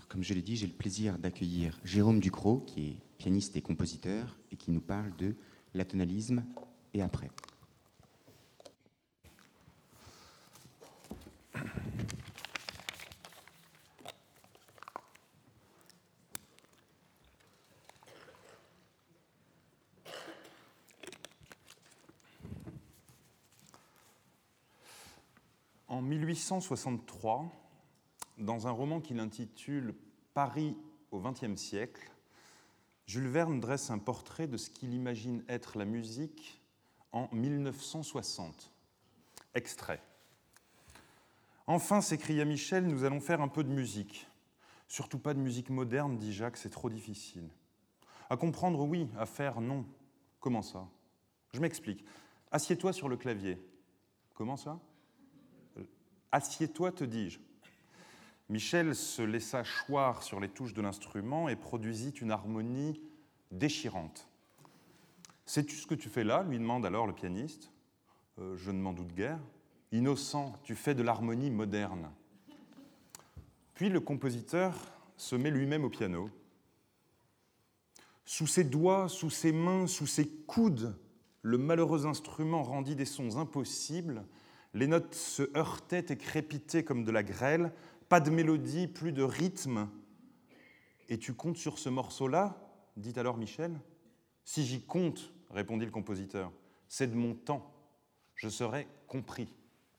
comme je l'ai dit, j'ai le plaisir d'accueillir Jérôme Ducrot, qui est pianiste et compositeur, et qui nous parle de l'atonalisme et après. En 1863, dans un roman qu'il intitule Paris au XXe siècle, Jules Verne dresse un portrait de ce qu'il imagine être la musique en 1960. Extrait. Enfin, s'écria Michel, nous allons faire un peu de musique. Surtout pas de musique moderne, dit Jacques, c'est trop difficile. À comprendre, oui, à faire, non. Comment ça? Je m'explique. Assieds-toi sur le clavier. Comment ça? Assieds-toi, te dis-je. Michel se laissa choir sur les touches de l'instrument et produisit une harmonie déchirante. « Sais-tu ce que tu fais là » lui demande alors le pianiste. Je ne m'en doute guère. « Innocent, tu fais de l'harmonie moderne. » Puis le compositeur se met lui-même au piano. Sous ses doigts, sous ses mains, sous ses coudes, le malheureux instrument rendit des sons impossibles. Les notes se heurtaient et crépitaient comme de la grêle. Pas de mélodie, plus de rythme. « Et tu comptes sur ce morceau-là » dit alors Michel. « Si j'y compte, » répondit le compositeur, « c'est de mon temps. Je serai compris. »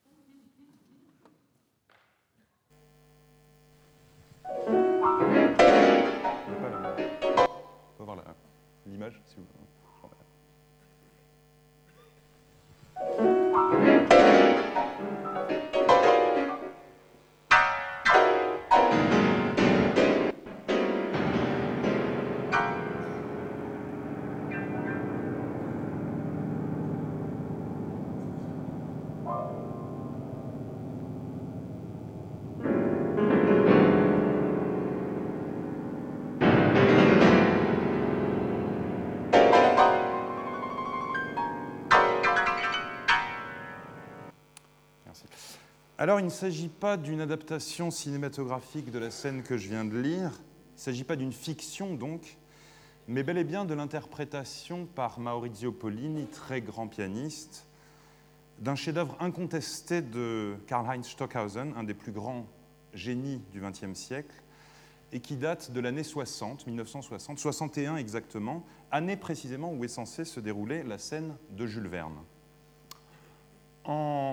On va voir l'image, si vous voulez. Alors, il ne s'agit pas d'une adaptation cinématographique de la scène que je viens de lire, il ne s'agit pas d'une fiction donc, mais bel et bien de l'interprétation par Maurizio Pollini, très grand pianiste, d'un chef-d'œuvre incontesté de Karl-Heinz Stockhausen, un des plus grands génies du XXe siècle, et qui date de l'année 60, 1960, 61 exactement, année précisément où est censée se dérouler la scène de Jules Verne. En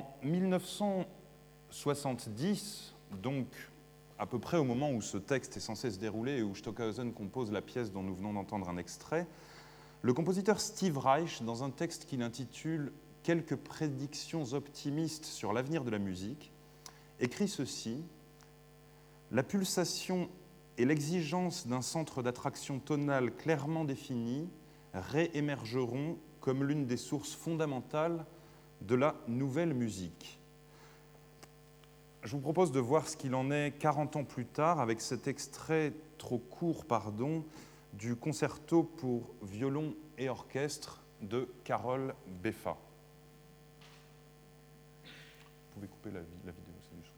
1970, donc à peu près au moment où ce texte est censé se dérouler et où Stockhausen compose la pièce dont nous venons d'entendre un extrait, le compositeur Steve Reich, dans un texte qu'il intitule « Quelques prédictions optimistes sur l'avenir de la musique », écrit ceci : « La pulsation et l'exigence d'un centre d'attraction tonale clairement défini réémergeront comme l'une des sources fondamentales de la nouvelle musique. » Je vous propose de voir ce qu'il en est 40 ans plus tard avec cet extrait trop court, du concerto pour violon et orchestre de Karol Beffa. Vous pouvez couper la vidéo, c'est juste.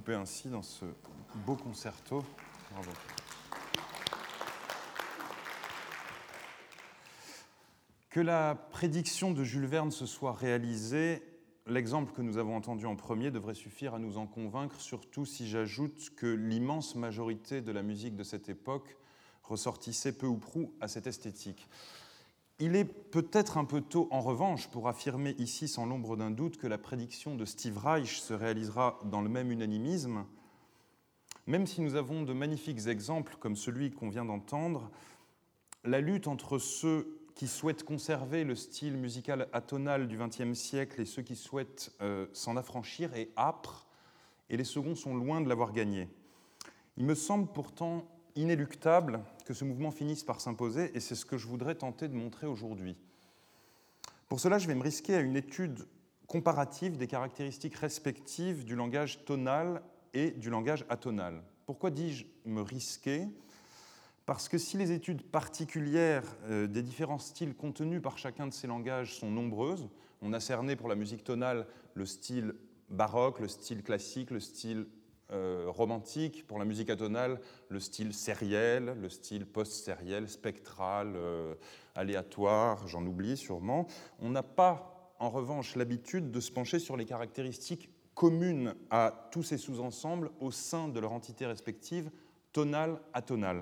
découper ainsi dans ce beau concerto. Bravo. Que la prédiction de Jules Verne se soit réalisée, l'exemple que nous avons entendu en premier devrait suffire à nous en convaincre, surtout si j'ajoute que l'immense majorité de la musique de cette époque ressortissait peu ou prou à cette esthétique. Il est peut-être un peu tôt, en revanche, pour affirmer ici sans l'ombre d'un doute que la prédiction de Steve Reich se réalisera dans le même unanimisme, même si nous avons de magnifiques exemples comme celui qu'on vient d'entendre. La lutte entre ceux qui souhaitent conserver le style musical atonal du XXe siècle et ceux qui souhaitent s'en affranchir est âpre, et les seconds sont loin de l'avoir gagné. Il me semble pourtant inéluctable que ce mouvement finisse par s'imposer, et c'est ce que je voudrais tenter de montrer aujourd'hui. Pour cela, je vais me risquer à une étude comparative des caractéristiques respectives du langage tonal et du langage atonal. Pourquoi dis-je me risquer ? Parce que si les études particulières des différents styles contenus par chacun de ces langages sont nombreuses, on a cerné pour la musique tonale le style baroque, le style classique, le style romantique, pour la musique atonale, le style sériel, le style post-sériel, spectral, aléatoire, j'en oublie sûrement. On n'a pas, en revanche, l'habitude de se pencher sur les caractéristiques communes à tous ces sous-ensembles au sein de leur entité respective, tonale-atonale.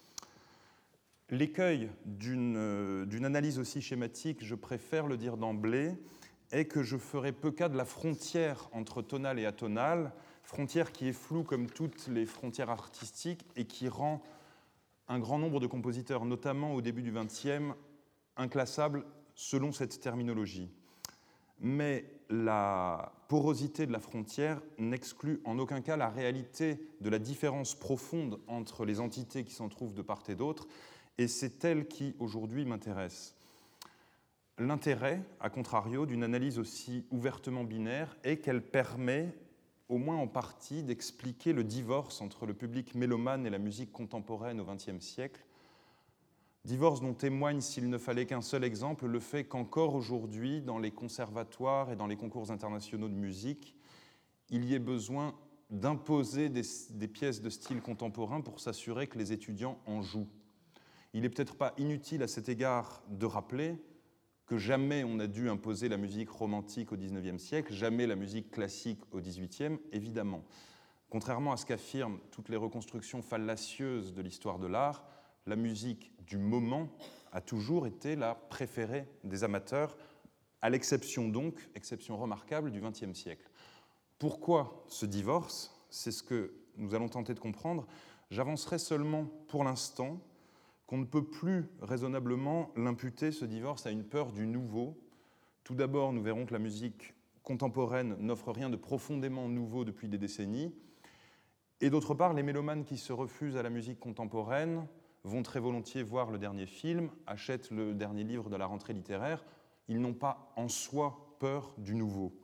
L'écueil d'une analyse aussi schématique, je préfère le dire d'emblée, est que je ferai peu cas de la frontière entre tonal et atonal, frontière qui est floue comme toutes les frontières artistiques et qui rend un grand nombre de compositeurs, notamment au début du XXe, inclassables selon cette terminologie. Mais la porosité de la frontière n'exclut en aucun cas la réalité de la différence profonde entre les entités qui s'en trouvent de part et d'autre, et c'est elle qui, aujourd'hui, m'intéresse. L'intérêt, à contrario, d'une analyse aussi ouvertement binaire est qu'elle permet, au moins en partie, d'expliquer le divorce entre le public mélomane et la musique contemporaine au XXe siècle. Divorce dont témoigne, s'il ne fallait qu'un seul exemple, le fait qu'encore aujourd'hui, dans les conservatoires et dans les concours internationaux de musique, il y ait besoin d'imposer des pièces de style contemporain pour s'assurer que les étudiants en jouent. Il n'est peut-être pas inutile à cet égard de rappeler que jamais on n'a dû imposer la musique romantique au XIXe siècle, jamais la musique classique au XVIIIe, évidemment. Contrairement à ce qu'affirment toutes les reconstructions fallacieuses de l'histoire de l'art, la musique du moment a toujours été la préférée des amateurs, à l'exception donc, exception remarquable, du XXe siècle. Pourquoi ce divorce ? C'est ce que nous allons tenter de comprendre. J'avancerai seulement pour l'instant qu'on ne peut plus raisonnablement l'imputer, ce divorce, à une peur du nouveau. Tout d'abord, nous verrons que la musique contemporaine n'offre rien de profondément nouveau depuis des décennies. Et d'autre part, les mélomanes qui se refusent à la musique contemporaine vont très volontiers voir le dernier film, achètent le dernier livre de la rentrée littéraire. Ils n'ont pas en soi peur du nouveau.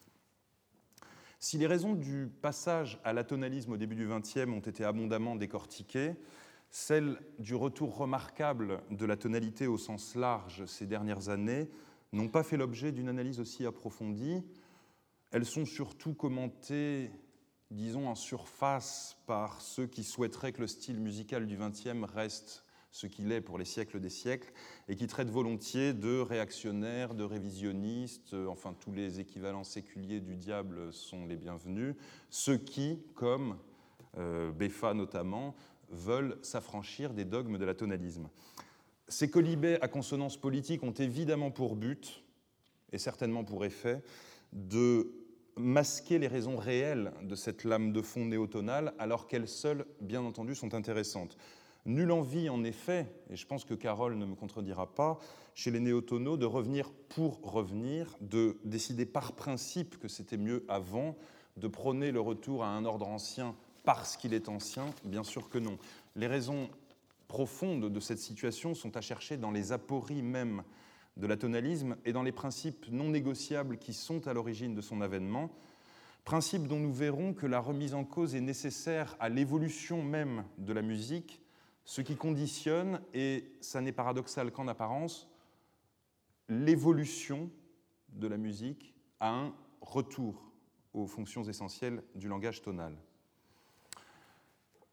Si les raisons du passage à l'atonalisme au début du XXe ont été abondamment décortiquées, celles du retour remarquable de la tonalité au sens large ces dernières années n'ont pas fait l'objet d'une analyse aussi approfondie. Elles sont surtout commentées, disons, en surface par ceux qui souhaiteraient que le style musical du XXe reste ce qu'il est pour les siècles des siècles, et qui traitent volontiers de réactionnaires, de révisionnistes, enfin tous les équivalents séculiers du diable sont les bienvenus, ceux qui, comme Beffa notamment, veulent s'affranchir des dogmes de l'atonalisme. Ces quolibets à consonance politique ont évidemment pour but, et certainement pour effet, de masquer les raisons réelles de cette lame de fond néotonale, alors qu'elles seules, bien entendu, sont intéressantes. Nulle envie, en effet, et je pense que Carole ne me contredira pas, chez les néotonaux, de revenir pour revenir, de décider par principe que c'était mieux avant, de prôner le retour à un ordre ancien parce qu'il est ancien, bien sûr que non. Les raisons profondes de cette situation sont à chercher dans les apories même de l'atonalisme et dans les principes non négociables qui sont à l'origine de son avènement, principes dont nous verrons que la remise en cause est nécessaire à l'évolution même de la musique, ce qui conditionne, et ça n'est paradoxal qu'en apparence, l'évolution de la musique à un retour aux fonctions essentielles du langage tonal.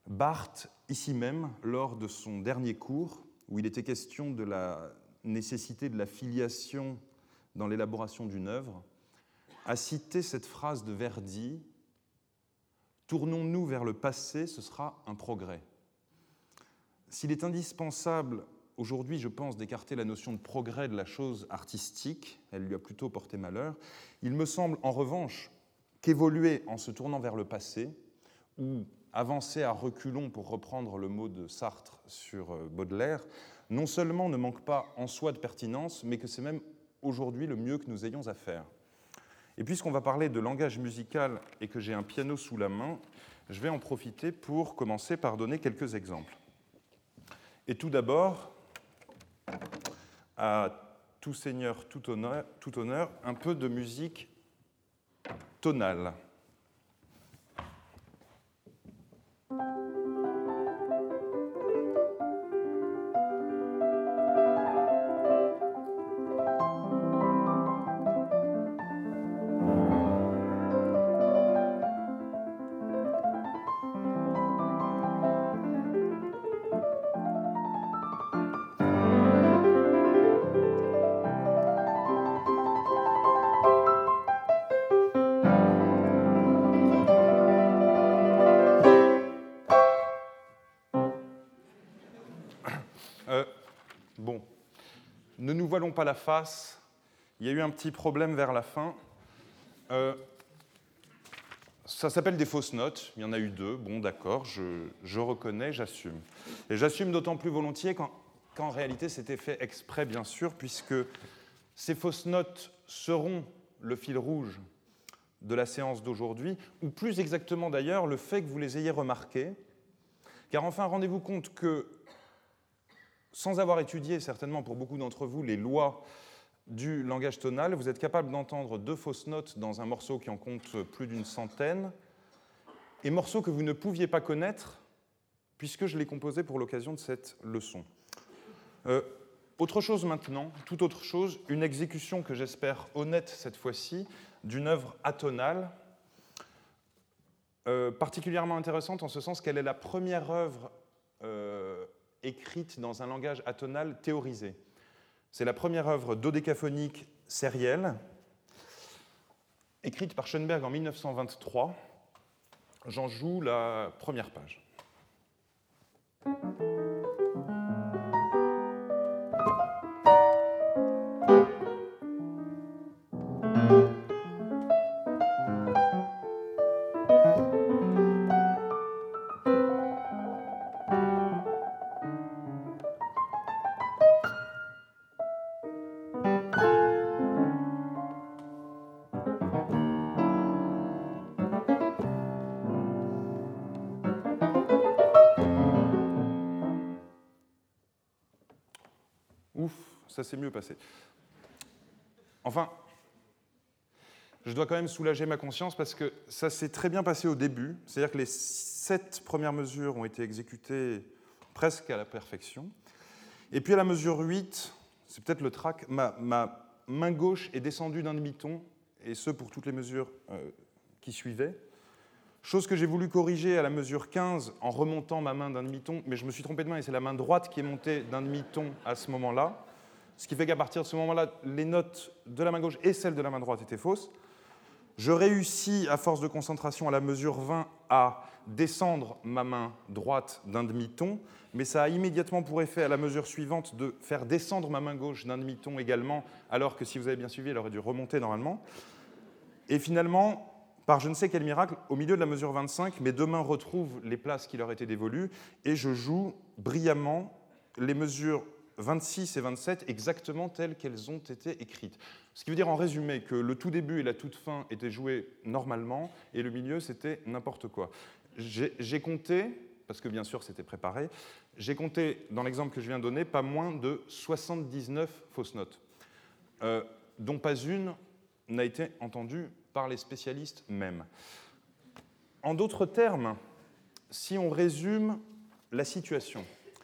Barthes, ici même, lors de son dernier cours, où il était question de la nécessité de la filiation dans l'élaboration d'une œuvre, a cité cette phrase de Verdi « Tournons-nous vers le passé, ce sera un progrès ». S'il est indispensable aujourd'hui, je pense, d'écarter la notion de progrès de la chose artistique, elle lui a plutôt porté malheur, il me semble en revanche qu'évoluer en se tournant vers le passé, ou avancer à reculons, pour reprendre le mot de Sartre sur Baudelaire, non seulement ne manque pas en soi de pertinence, mais que c'est même aujourd'hui le mieux que nous ayons à faire. Et puisqu'on va parler de langage musical et que j'ai un piano sous la main, je vais en profiter pour commencer par donner quelques exemples. Et tout d'abord, à tout seigneur, tout honneur, un peu de musique tonale. Bon, ne nous voilons pas la face, il y a eu un petit problème vers la fin. Ça s'appelle des fausses notes, il y en a eu 2, bon d'accord, je reconnais, j'assume. Et j'assume d'autant plus volontiers qu'en réalité c'était fait exprès, bien sûr, puisque ces fausses notes seront le fil rouge de la séance d'aujourd'hui, ou plus exactement d'ailleurs le fait que vous les ayez remarquées, car enfin rendez-vous compte que sans avoir étudié certainement pour beaucoup d'entre vous les lois du langage tonal, vous êtes capable d'entendre 2 fausses notes dans un morceau qui en compte plus d'une centaine, et morceaux que vous ne pouviez pas connaître puisque je l'ai composé pour l'occasion de cette leçon. Autre chose maintenant, toute autre chose, une exécution que j'espère honnête cette fois-ci, d'une œuvre atonale, particulièrement intéressante en ce sens qu'elle est la première œuvre écrite dans un langage atonal théorisé. C'est la première œuvre dodécaphonique sérielle, écrite par Schoenberg en 1923. J'en joue la première page. Ouf, ça s'est mieux passé. Enfin, je dois quand même soulager ma conscience parce que ça s'est très bien passé au début. C'est-à-dire que les 7 premières mesures ont été exécutées presque à la perfection. Et puis à la mesure 8, c'est peut-être le trac, ma main gauche est descendue d'un demi-ton, et ce pour toutes les mesures qui suivaient. Chose que j'ai voulu corriger à la mesure 15 en remontant ma main d'un demi-ton, mais je me suis trompé de main et c'est la main droite qui est montée d'un demi-ton à ce moment-là. Ce qui fait qu'à partir de ce moment-là, les notes de la main gauche et celles de la main droite étaient fausses. Je réussis, à force de concentration, à la mesure 20, à descendre ma main droite d'un demi-ton, mais ça a immédiatement pour effet, à la mesure suivante, de faire descendre ma main gauche d'un demi-ton également, alors que si vous avez bien suivi, elle aurait dû remonter normalement. Et finalement, par je ne sais quel miracle, au milieu de la mesure 25, mes 2 mains retrouvent les places qui leur étaient dévolues, et je joue brillamment les mesures 26 et 27 exactement telles qu'elles ont été écrites. Ce qui veut dire en résumé que le tout début et la toute fin étaient joués normalement et le milieu c'était n'importe quoi. J'ai compté, parce que bien sûr c'était préparé, j'ai compté dans l'exemple que je viens de donner pas moins de 79 fausses notes, dont pas une n'a été entendue par les spécialistes même. En d'autres termes, si on résume la situation,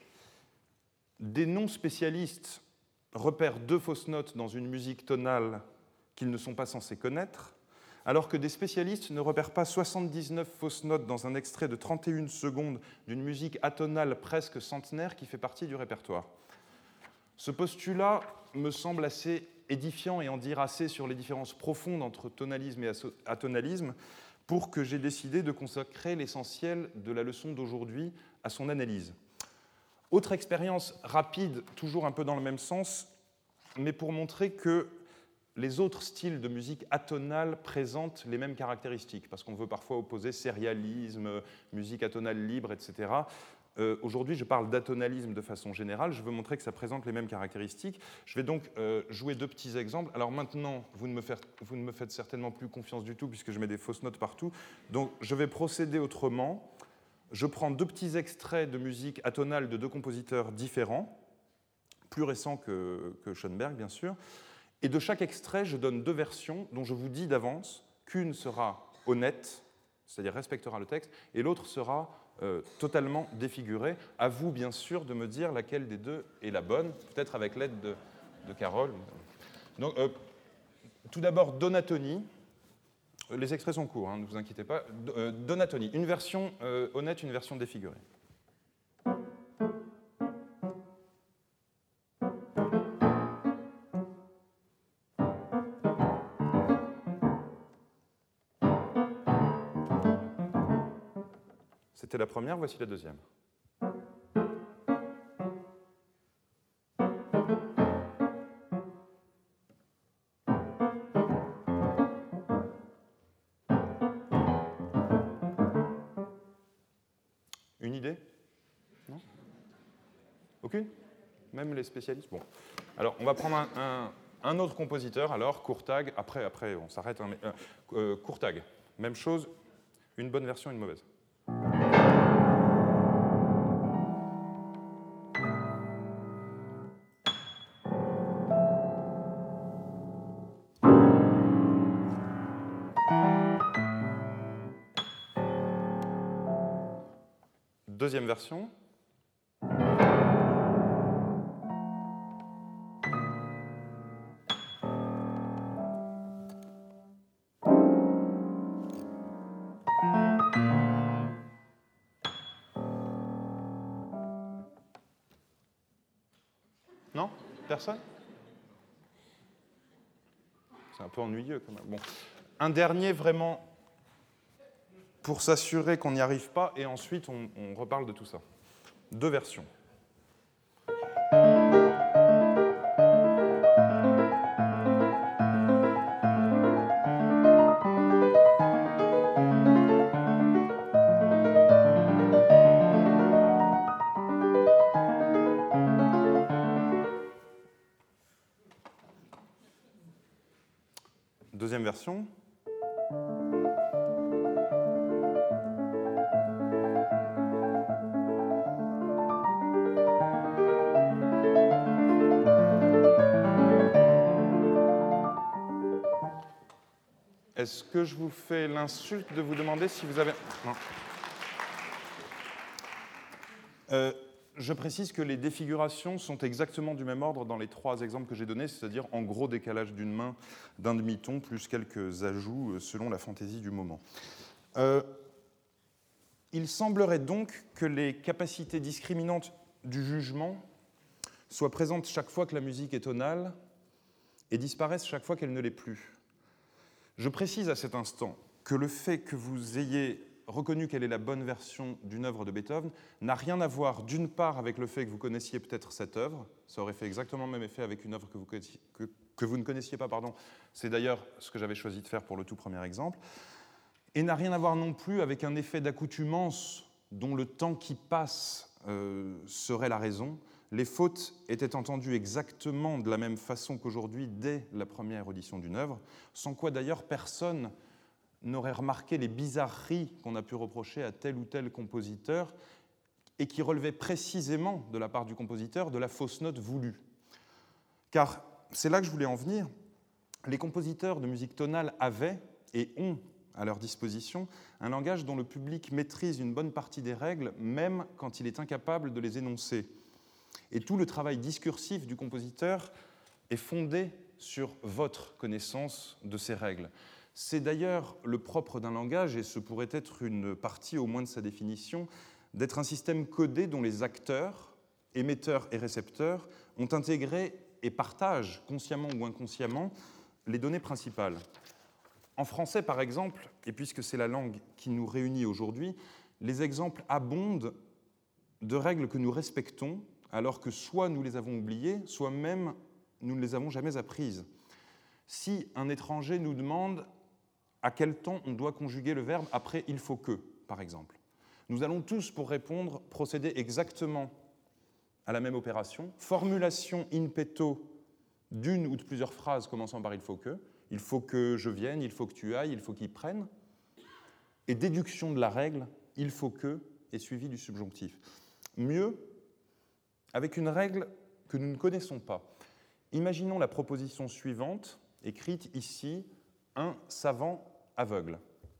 des non-spécialistes repèrent 2 fausses notes dans une musique tonale qu'ils ne sont pas censés connaître, alors que des spécialistes ne repèrent pas 79 fausses notes dans un extrait de 31 secondes d'une musique atonale presque centenaire qui fait partie du répertoire. Ce postulat me semble assez édifiant et en dire assez sur les différences profondes entre tonalisme et atonalisme pour que j'ai décidé de consacrer l'essentiel de la leçon d'aujourd'hui à son analyse. Autre expérience rapide, toujours un peu dans le même sens, mais pour montrer que les autres styles de musique atonale présentent les mêmes caractéristiques, parce qu'on veut parfois opposer sérialisme, musique atonale libre, etc. Aujourd'hui, je parle d'atonalisme de façon générale, je veux montrer que ça présente les mêmes caractéristiques. Je vais donc jouer deux petits exemples. Alors maintenant, vous ne me faites certainement plus confiance du tout, puisque je mets des fausses notes partout. Donc je vais procéder autrement. Je prends deux petits extraits de musique atonale de deux compositeurs différents, plus récents que Schoenberg, bien sûr. Et de chaque extrait, je donne deux versions dont je vous dis d'avance qu'une sera honnête, c'est-à-dire respectera le texte, et l'autre sera totalement défigurée. À vous, bien sûr, de me dire laquelle des deux est la bonne, peut-être avec l'aide de Carole. Donc, tout d'abord, Donatoni. Les extraits sont courts, hein, ne vous inquiétez pas. Donatoni, une version honnête, une version défigurée. C'était la première, voici la deuxième. Une idée? Non? Aucune? Même les spécialistes? Bon. Alors, on va prendre un autre compositeur, alors, Courtag. Après on s'arrête. Hein, mais, Courtag, même chose, une bonne version, une mauvaise. Deuxième version. Non? Personne? C'est un peu ennuyeux quand même. Bon. Un dernier vraiment pour s'assurer qu'on n'y arrive pas, et ensuite on reparle de tout ça. Deux versions. Deuxième version. Est-ce que je vous fais l'insulte de vous demander si vous avez... Non. Je précise que les défigurations sont exactement du même ordre dans les trois exemples que j'ai donnés, c'est-à-dire en gros décalage d'une main d'un demi-ton, plus quelques ajouts selon la fantaisie du moment. Il semblerait donc que les capacités discriminantes du jugement soient présentes chaque fois que la musique est tonale et disparaissent chaque fois qu'elle ne l'est plus. Je précise à cet instant que le fait que vous ayez reconnu quelle est la bonne version d'une œuvre de Beethoven n'a rien à voir d'une part avec le fait que vous connaissiez peut-être cette œuvre, ça aurait fait exactement le même effet avec une œuvre que vous ne connaissiez pas, pardon. C'est d'ailleurs ce que j'avais choisi de faire pour le tout premier exemple, et n'a rien à voir non plus avec un effet d'accoutumance dont le temps qui passe serait la raison. Les fautes étaient entendues exactement de la même façon qu'aujourd'hui dès la première audition d'une œuvre, sans quoi d'ailleurs personne n'aurait remarqué les bizarreries qu'on a pu reprocher à tel ou tel compositeur et qui relevaient précisément de la part du compositeur de la fausse note voulue. Car c'est là que je voulais en venir, les compositeurs de musique tonale avaient et ont à leur disposition un langage dont le public maîtrise une bonne partie des règles, même quand il est incapable de les énoncer. Et tout le travail discursif du compositeur est fondé sur votre connaissance de ces règles. C'est d'ailleurs le propre d'un langage, et ce pourrait être une partie au moins de sa définition, d'être un système codé dont les acteurs, émetteurs et récepteurs, ont intégré et partagent, consciemment ou inconsciemment, les données principales. En français, par exemple, et puisque c'est la langue qui nous réunit aujourd'hui, les exemples abondent de règles que nous respectons, alors que soit nous les avons oubliées, soit même nous ne les avons jamais apprises. Si un étranger nous demande à quel temps on doit conjuguer le verbe après « il faut que », par exemple, nous allons tous, pour répondre, procéder exactement à la même opération. Formulation in petto d'une ou de plusieurs phrases commençant par « il faut que je vienne, il faut que tu ailles, il faut qu'il prenne », et déduction de la règle « il faut que » est suivi du subjonctif. Mieux, avec une règle que nous ne connaissons pas. Imaginons la proposition suivante, écrite ici, un savant aveugle.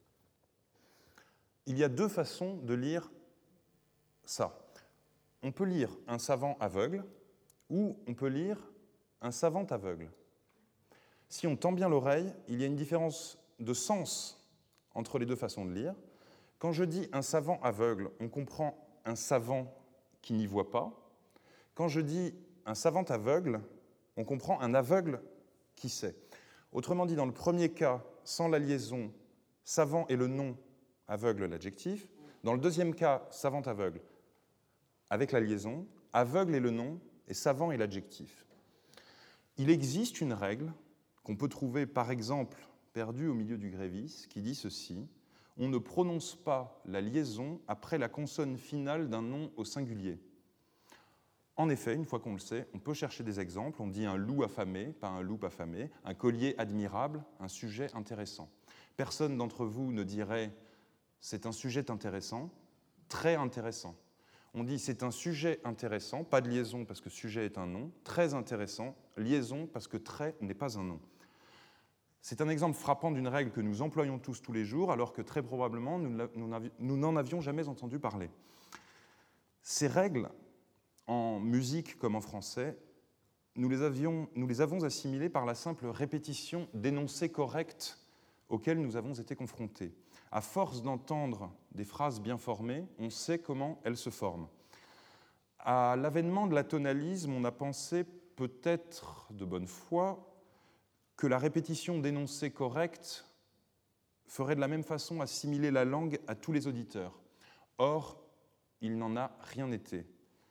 Il y a deux façons de lire ça. On peut lire un savant aveugle ou on peut lire un savant aveugle. Si on tend bien l'oreille, il y a une différence de sens entre les deux façons de lire. Quand je dis un savant aveugle, on comprend un savant qui n'y voit pas. Quand je dis un savant aveugle, on comprend un aveugle qui sait. Autrement dit, dans le premier cas, sans la liaison, savant est le nom, aveugle l'adjectif. Dans le deuxième cas, savant aveugle, avec la liaison, aveugle est le nom et savant est l'adjectif. Il existe une règle qu'on peut trouver, par exemple, perdue au milieu du Grévis, qui dit ceci: on ne prononce pas la liaison après la consonne finale d'un nom au singulier. En effet, une fois qu'on le sait, on peut chercher des exemples. On dit un loup affamé, pas un loup affamé, un collier admirable, un sujet intéressant. Personne d'entre vous ne dirait « c'est un sujet intéressant », très intéressant. On dit « c'est un sujet intéressant », pas de liaison parce que sujet est un nom, très intéressant, liaison parce que très n'est pas un nom. C'est un exemple frappant d'une règle que nous employons tous les jours, alors que très probablement nous n'en avions jamais entendu parler. Ces règles, en musique comme en français, nous les avons assimilées par la simple répétition d'énoncés corrects auxquels nous avons été confrontés. À force d'entendre des phrases bien formées, on sait comment elles se forment. À l'avènement de l'atonalisme, on a pensé, peut-être de bonne foi, que la répétition d'énoncés corrects ferait de la même façon assimiler la langue à tous les auditeurs. Or, il n'en a rien été.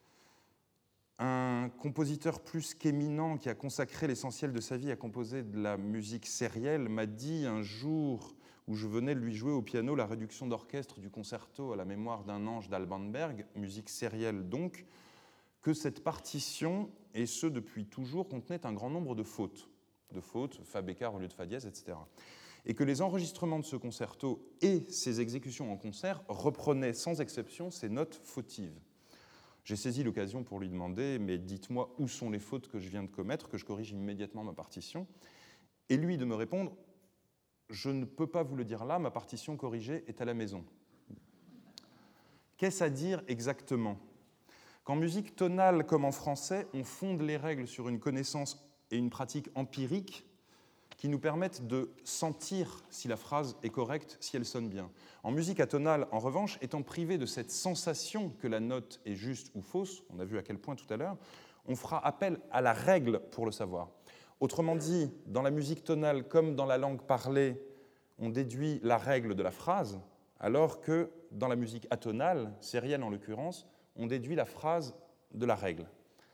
Un compositeur plus qu'éminent qui a consacré l'essentiel de sa vie à composer de la musique sérielle m'a dit un jour où je venais lui jouer au piano la réduction d'orchestre du concerto à la mémoire d'un ange d'Alban Berg, musique sérielle donc, que cette partition, et ce depuis toujours, contenait un grand nombre de fautes, fa bécard au lieu de fa dièse, etc. Et que les enregistrements de ce concerto et ses exécutions en concert reprenaient sans exception ces notes fautives. J'ai saisi l'occasion pour lui demander « mais dites-moi où sont les fautes que je viens de commettre, que je corrige immédiatement ma partition ?» Et lui de me répondre « je ne peux pas vous le dire là, ma partition corrigée est à la maison. » Qu'est-ce à dire exactement ? Qu'en musique tonale comme en français, on fonde les règles sur une connaissance et une pratique empirique qui nous permettent de sentir si la phrase est correcte, si elle sonne bien. En musique atonale, en revanche, étant privé de cette sensation que la note est juste ou fausse, on a vu à quel point tout à l'heure, on fera appel à la règle pour le savoir. Autrement dit, dans la musique tonale comme dans la langue parlée, on déduit la règle de la phrase, alors que dans la musique atonale, sérielle en l'occurrence, on déduit la phrase de la règle.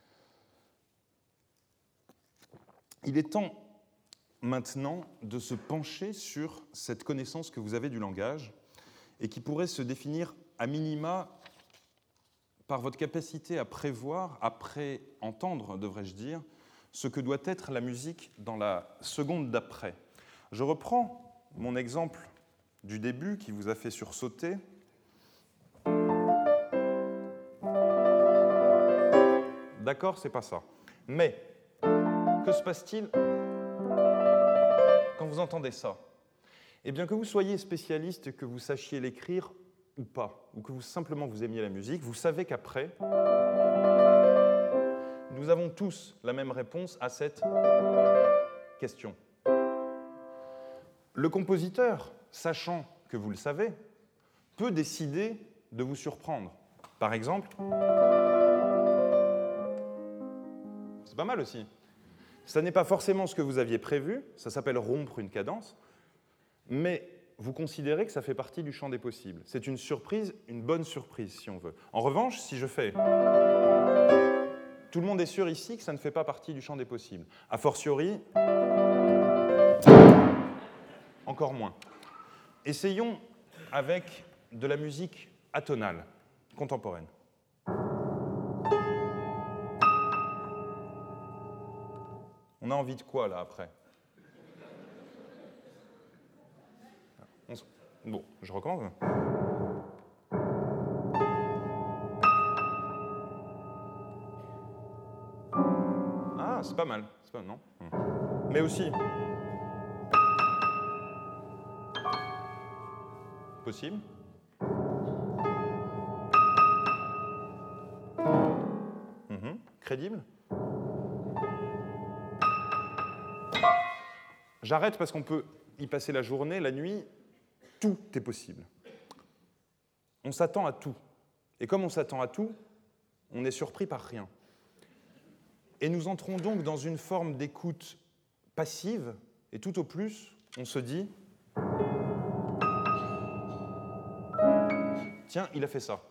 Il est temps maintenant de se pencher sur cette connaissance que vous avez du langage et qui pourrait se définir à minima par votre capacité à prévoir, à préentendre, devrais-je dire, ce que doit être la musique dans la seconde d'après. Je reprends mon exemple du début qui vous a fait sursauter. D'accord, c'est pas ça. Mais, que se passe-t-il quand vous entendez ça? Eh bien, que vous soyez spécialiste et que vous sachiez l'écrire ou pas, ou que vous simplement vous aimiez la musique, vous savez qu'après, nous avons tous la même réponse à cette question. le compositeur, sachant que vous le savez, peut décider de vous surprendre. Par exemple, c'est pas mal aussi. Ça n'est pas forcément ce que vous aviez prévu, ça s'appelle rompre une cadence, mais vous considérez que ça fait partie du champ des possibles. C'est une surprise, une bonne surprise, si on veut. En revanche, si je fais... Tout le monde est sûr ici que ça ne fait pas partie du champ des possibles. A fortiori, encore moins. Essayons avec de la musique atonale, contemporaine. On a envie de quoi, là, après? Bon, je recommence. Ah, c'est pas mal. C'est pas, non? Mais aussi... Possible. Crédible. J'arrête parce qu'on peut y passer la journée, la nuit, tout est possible. On s'attend à tout. Et comme on s'attend à tout, on est surpris par rien. Et nous entrons donc dans une forme d'écoute passive, et tout au plus, on se dit « Tiens, il a fait ça ».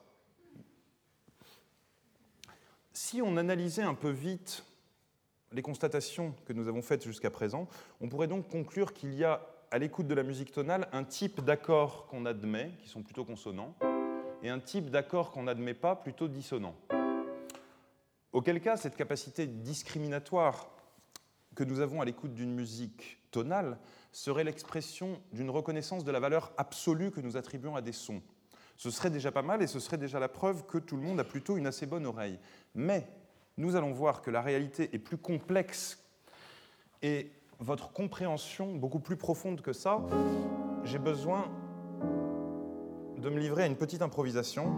Si on analysait un peu vite les constatations que nous avons faites jusqu'à présent, on pourrait donc conclure qu'il y a, à l'écoute de la musique tonale, un type d'accords qu'on admet, qui sont plutôt consonants, et un type d'accords qu'on n'admet pas, plutôt dissonants. Auquel cas, cette capacité discriminatoire que nous avons à l'écoute d'une musique tonale serait l'expression d'une reconnaissance de la valeur absolue que nous attribuons à des sons. Ce serait déjà pas mal et ce serait déjà la preuve que tout le monde a plutôt une assez bonne oreille. Mais nous allons voir que la réalité est plus complexe et votre compréhension beaucoup plus profonde que ça, j'ai besoin de me livrer à une petite improvisation.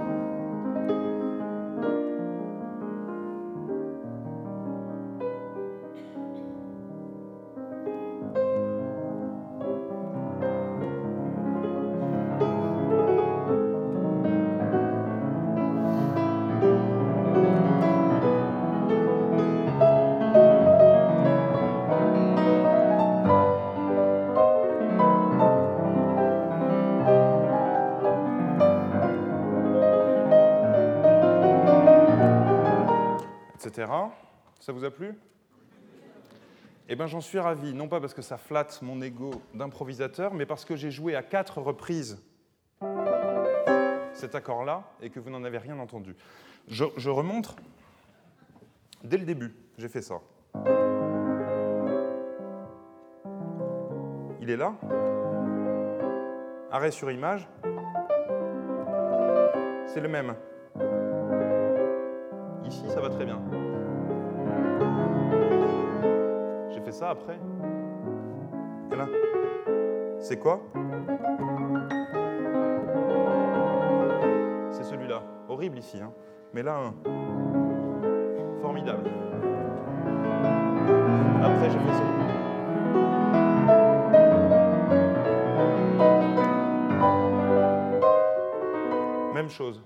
Ça vous a plu? Eh bien, j'en suis ravi, non pas parce que ça flatte mon ego d'improvisateur, mais parce que j'ai joué à 4 reprises cet accord-là et que vous n'en avez rien entendu. Je remontre dès le début, j'ai fait ça. Il est là. Arrêt sur image. C'est le même. Ici, ça va très bien. J'ai fait ça après. Et là, c'est quoi? C'est celui-là. Horrible ici, hein. Mais là, formidable. Après, j'ai fait ça. Même chose.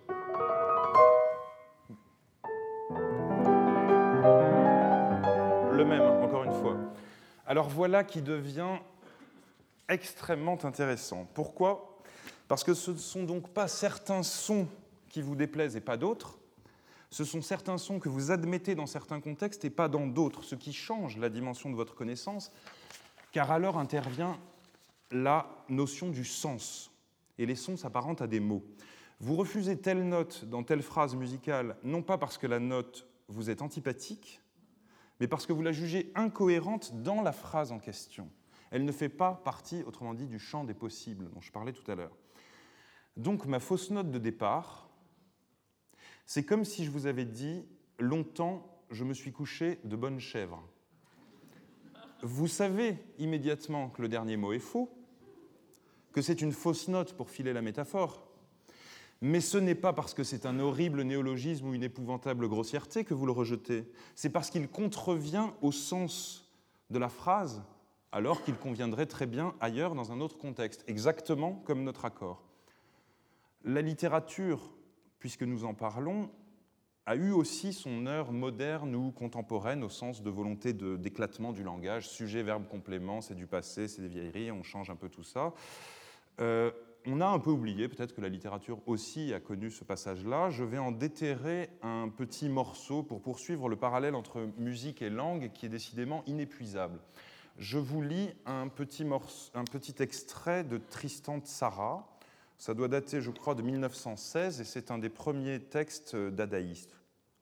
Le même, encore une fois. Alors voilà qui devient extrêmement intéressant. Pourquoi? Parce que ce ne sont donc pas certains sons qui vous déplaisent et pas d'autres. Ce sont certains sons que vous admettez dans certains contextes et pas dans d'autres, ce qui change la dimension de votre connaissance, car alors intervient la notion du sens. Et les sons s'apparentent à des mots. Vous refusez telle note dans telle phrase musicale, non pas parce que la note vous est antipathique, mais parce que vous la jugez incohérente dans la phrase en question. Elle ne fait pas partie, autrement dit, du champ des possibles dont je parlais tout à l'heure. Donc ma fausse note de départ, c'est comme si je vous avais dit « longtemps, je me suis couché de bonne chèvre ». Vous savez immédiatement que le dernier mot est faux, que c'est une fausse note pour filer la métaphore, mais ce n'est pas parce que c'est un horrible néologisme ou une épouvantable grossièreté que vous le rejetez. C'est parce qu'il contrevient au sens de la phrase alors qu'il conviendrait très bien ailleurs dans un autre contexte, exactement comme notre accord. La littérature, puisque nous en parlons, a eu aussi son heure moderne ou contemporaine au sens de volonté d'éclatement du langage. Sujet, verbe, complément, c'est du passé, c'est des vieilleries, on change un peu tout ça. On a un peu oublié, peut-être que la littérature aussi a connu ce passage-là. Je vais en déterrer un petit morceau pour poursuivre le parallèle entre musique et langue qui est décidément inépuisable. Je vous lis un petit extrait de Tristan Tzara. Ça doit dater, je crois, de 1916 et c'est un des premiers textes dadaïstes.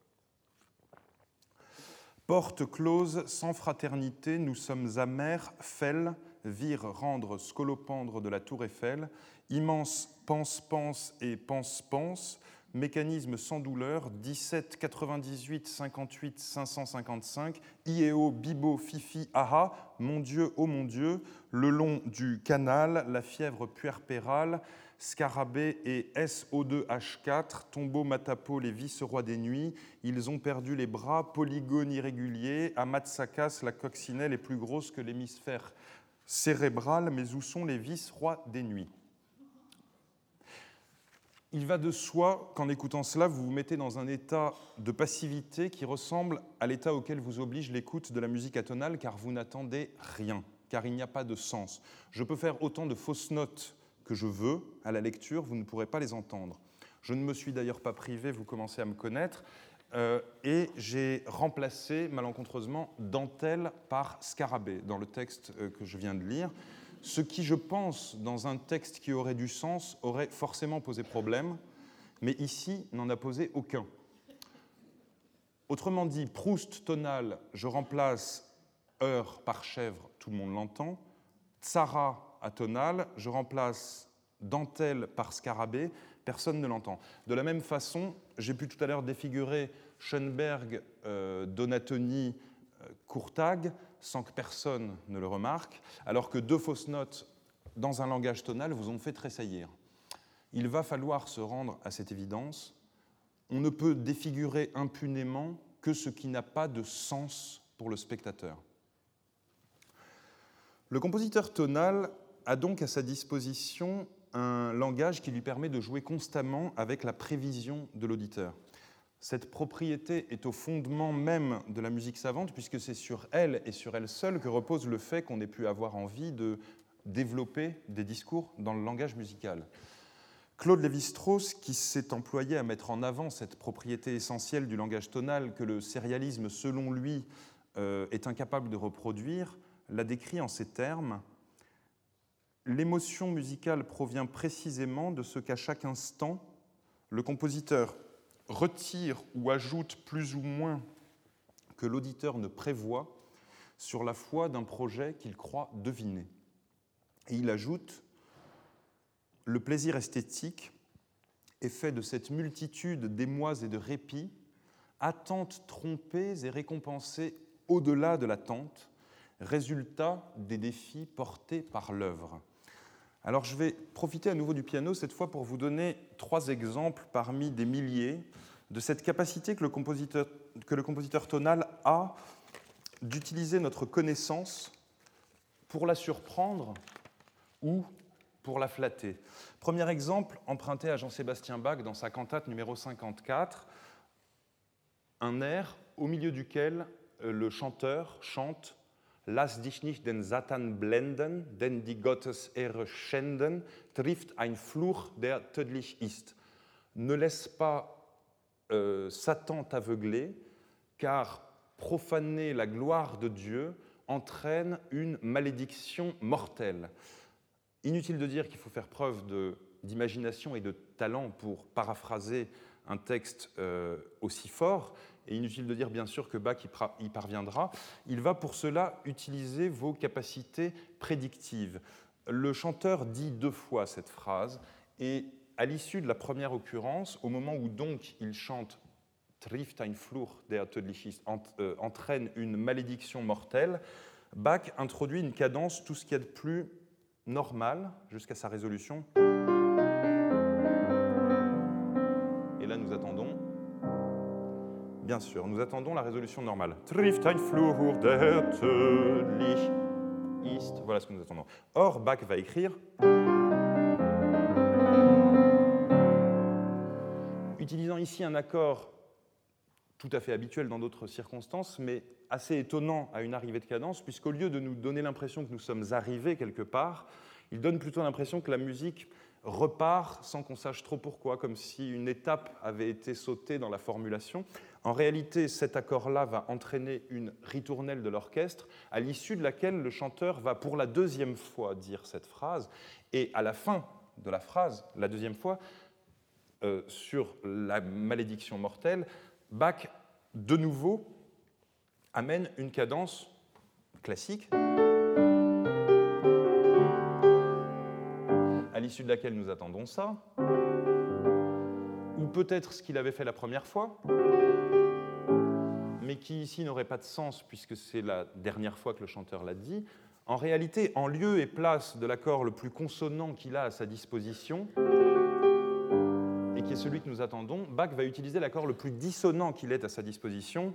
Porte close, sans fraternité, nous sommes amers, fêles, vire rendre scolopendre de la tour Eiffel, immense pense et pense, mécanisme sans douleur, 17, 98, 58, 555, IEO, Bibo, Fifi, Aha, mon Dieu, oh mon Dieu, le long du canal, la fièvre puerpérale, Scarabée et SO2H4, Tombeau, Matapo, les vice-rois des nuits, ils ont perdu les bras, polygone irrégulier, Amatsakas, la coccinelle est plus grosse que l'hémisphère cérébral, mais où sont les vice-rois des nuits ? Il va de soi qu'en écoutant cela, vous vous mettez dans un état de passivité qui ressemble à l'état auquel vous oblige l'écoute de la musique atonale, car vous n'attendez rien, car il n'y a pas de sens. Je peux faire autant de fausses notes que je veux à la lecture, vous ne pourrez pas les entendre. Je ne me suis d'ailleurs pas privé, vous commencez à me connaître, et j'ai remplacé malencontreusement dentelle par scarabée dans le texte que je viens de lire. Ce qui, je pense, dans un texte qui aurait du sens, aurait forcément posé problème, mais ici n'en a posé aucun. Autrement dit, Proust tonal, je remplace heure par chèvre, tout le monde l'entend. Tzara atonal, je remplace dentelle par scarabée, personne ne l'entend. De la même façon, j'ai pu tout à l'heure défigurer Schoenberg, Donatoni, Courtag, sans que personne ne le remarque, alors que deux fausses notes dans un langage tonal vous ont fait tressaillir. Il va falloir se rendre à cette évidence. On ne peut défigurer impunément que ce qui n'a pas de sens pour le spectateur. Le compositeur tonal a donc à sa disposition un langage qui lui permet de jouer constamment avec la prévision de l'auditeur. Cette propriété est au fondement même de la musique savante, puisque c'est sur elle et sur elle seule que repose le fait qu'on ait pu avoir envie de développer des discours dans le langage musical. Claude Lévi-Strauss, qui s'est employé à mettre en avant cette propriété essentielle du langage tonal que le sérialisme, selon lui, est incapable de reproduire, l'a décrit en ces termes. L'émotion musicale provient précisément de ce qu'à chaque instant, le compositeur retire ou ajoute plus ou moins que l'auditeur ne prévoit sur la foi d'un projet qu'il croit deviner. Et il ajoute « Le plaisir esthétique est fait de cette multitude d'émois et de répits, attentes trompées et récompensées au-delà de l'attente, résultat des défis portés par l'œuvre. » Alors je vais profiter à nouveau du piano, cette fois pour vous donner 3 exemples parmi des milliers de cette capacité que le compositeur tonal a d'utiliser notre connaissance pour la surprendre ou pour la flatter. Premier exemple, emprunté à Jean-Sébastien Bach dans sa cantate numéro 54, un air au milieu duquel le chanteur chante « Lass dich nicht den Satan blenden, denn die Gottesehre schänden, trifft ein Fluch, der tödlich ist. » Ne laisse pas Satan t'aveugler, car profaner la gloire de Dieu entraîne une malédiction mortelle. Inutile de dire qu'il faut faire preuve d'imagination et de talent pour paraphraser un texte aussi fort, et inutile de dire bien sûr que Bach y parviendra. Il va pour cela utiliser vos capacités prédictives. Le chanteur dit 2 fois cette phrase, et à l'issue de la première occurrence, au moment où donc il chante « Trifft ein Fluch, der tödlich ist » entraîne une malédiction mortelle, Bach introduit une cadence tout ce qu'il y a de plus normal jusqu'à sa résolution. Et là, nous attendons. Bien sûr, nous attendons la résolution normale. Trifft ein Fluch, der tödlich. East, voilà ce que nous attendons. Or, Bach va écrire, utilisant ici un accord tout à fait habituel dans d'autres circonstances, mais assez étonnant à une arrivée de cadence, puisqu'au lieu de nous donner l'impression que nous sommes arrivés quelque part, il donne plutôt l'impression que la musique repart sans qu'on sache trop pourquoi, comme si une étape avait été sautée dans la formulation. En réalité, cet accord-là va entraîner une ritournelle de l'orchestre, à l'issue de laquelle le chanteur va pour la deuxième fois dire cette phrase, et à la fin de la phrase, la deuxième fois, sur la malédiction mortelle, Bach, de nouveau, amène une cadence classique, à l'issue de laquelle nous attendons ça, ou peut-être ce qu'il avait fait la première fois, mais qui ici n'aurait pas de sens puisque c'est la dernière fois que le chanteur l'a dit. En réalité, en lieu et place de l'accord le plus consonant qu'il a à sa disposition, et qui est celui que nous attendons, Bach va utiliser l'accord le plus dissonant qu'il ait à sa disposition,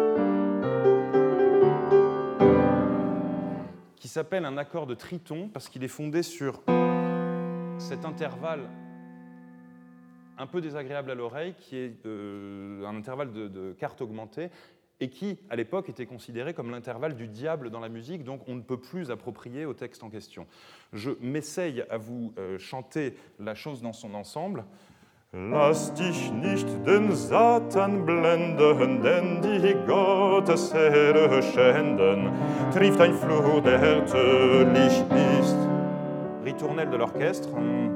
qui s'appelle un accord de triton, parce qu'il est fondé sur cet intervalle un peu désagréable à l'oreille, qui est un intervalle de quarte augmentée, et qui, à l'époque, était considéré comme l'intervalle du diable dans la musique, donc on ne peut plus approprier au texte en question. Je m'essaye à vous chanter la chose dans son ensemble. Lass dich nicht den Satan blenden, denn die Gottesehre schänden, trifft ein Fluch, der tödlich ist. Ritournelle de l'orchestre.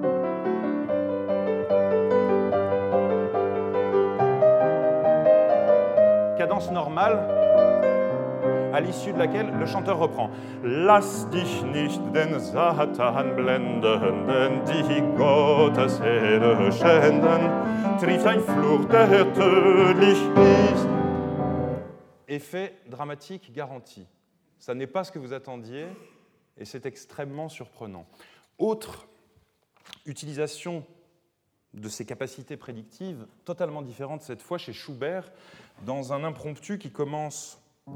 Cadence normale, à l'issue de laquelle le chanteur reprend. Lass dich nicht den Satan blenden, denn die Gottesehre schänden, trifft ein Fluch, der tödlich ist. Effet dramatique garanti. Ça n'est pas ce que vous attendiez, et c'est extrêmement surprenant. Autre utilisation de ces capacités prédictives, totalement différentes cette fois chez Schubert, dans un impromptu qui commence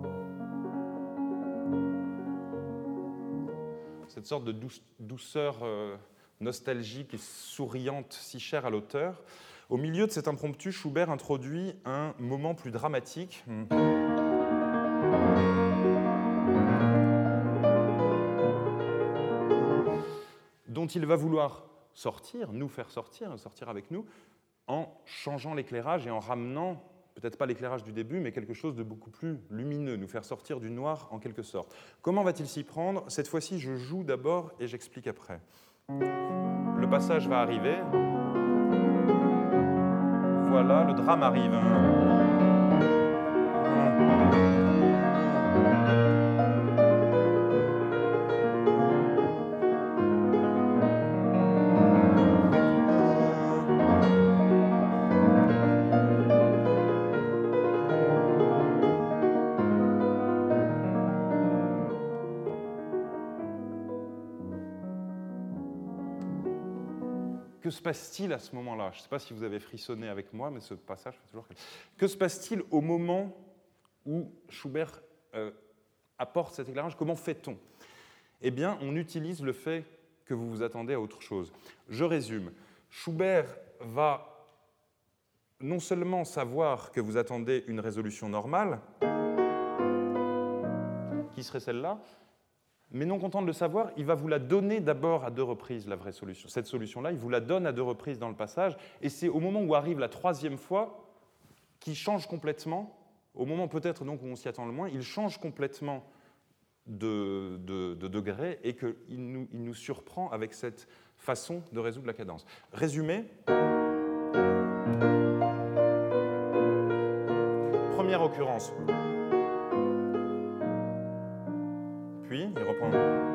cette sorte de douceur nostalgique et souriante si chère à l'auteur. Au milieu de cet impromptu, Schubert introduit un moment plus dramatique. Dont il va vouloir sortir, nous faire sortir, sortir avec nous, en changeant l'éclairage et en ramenant, peut-être pas l'éclairage du début, mais quelque chose de beaucoup plus lumineux, nous faire sortir du noir en quelque sorte. Comment va-t-il s'y prendre? Cette fois-ci, je joue d'abord et j'explique après. Le passage va arriver. Voilà, le drame arrive. Que se passe-t-il à ce moment-là? Je ne sais pas si vous avez frissonné avec moi, mais ce passage fait toujours... Que se passe-t-il au moment où Schubert apporte cet éclairage? Comment fait-on? Eh bien, on utilise le fait que vous vous attendez à autre chose. Je résume. Schubert va non seulement savoir que vous attendez une résolution normale, qui serait celle-là, mais non content de le savoir, il va vous la donner d'abord à deux reprises, la vraie solution. Cette solution-là, il vous la donne à deux reprises dans le passage, et c'est au moment où arrive la troisième fois qu'il change complètement, au moment peut-être donc où on s'y attend le moins, il change complètement de degré et qu'il nous surprend avec cette façon de résoudre la cadence. Résumé. Première occurrence. Puis, il reprend.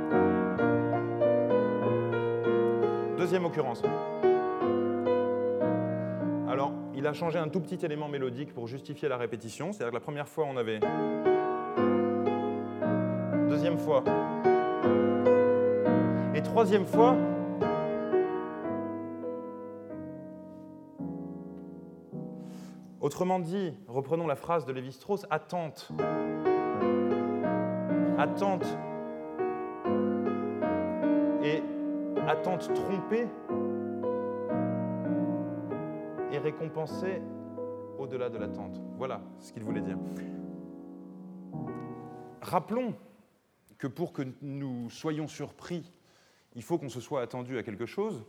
Deuxième occurrence. Alors, il a changé un tout petit élément mélodique pour justifier la répétition. C'est-à-dire que la première fois, on avait... Deuxième fois. Et troisième fois... Autrement dit, reprenons la phrase de Lévi-Strauss, attente. Attente attente trompée est récompensée au-delà de l'attente. Voilà ce qu'il voulait dire. Rappelons que pour que nous soyons surpris, il faut qu'on se soit attendu à quelque chose,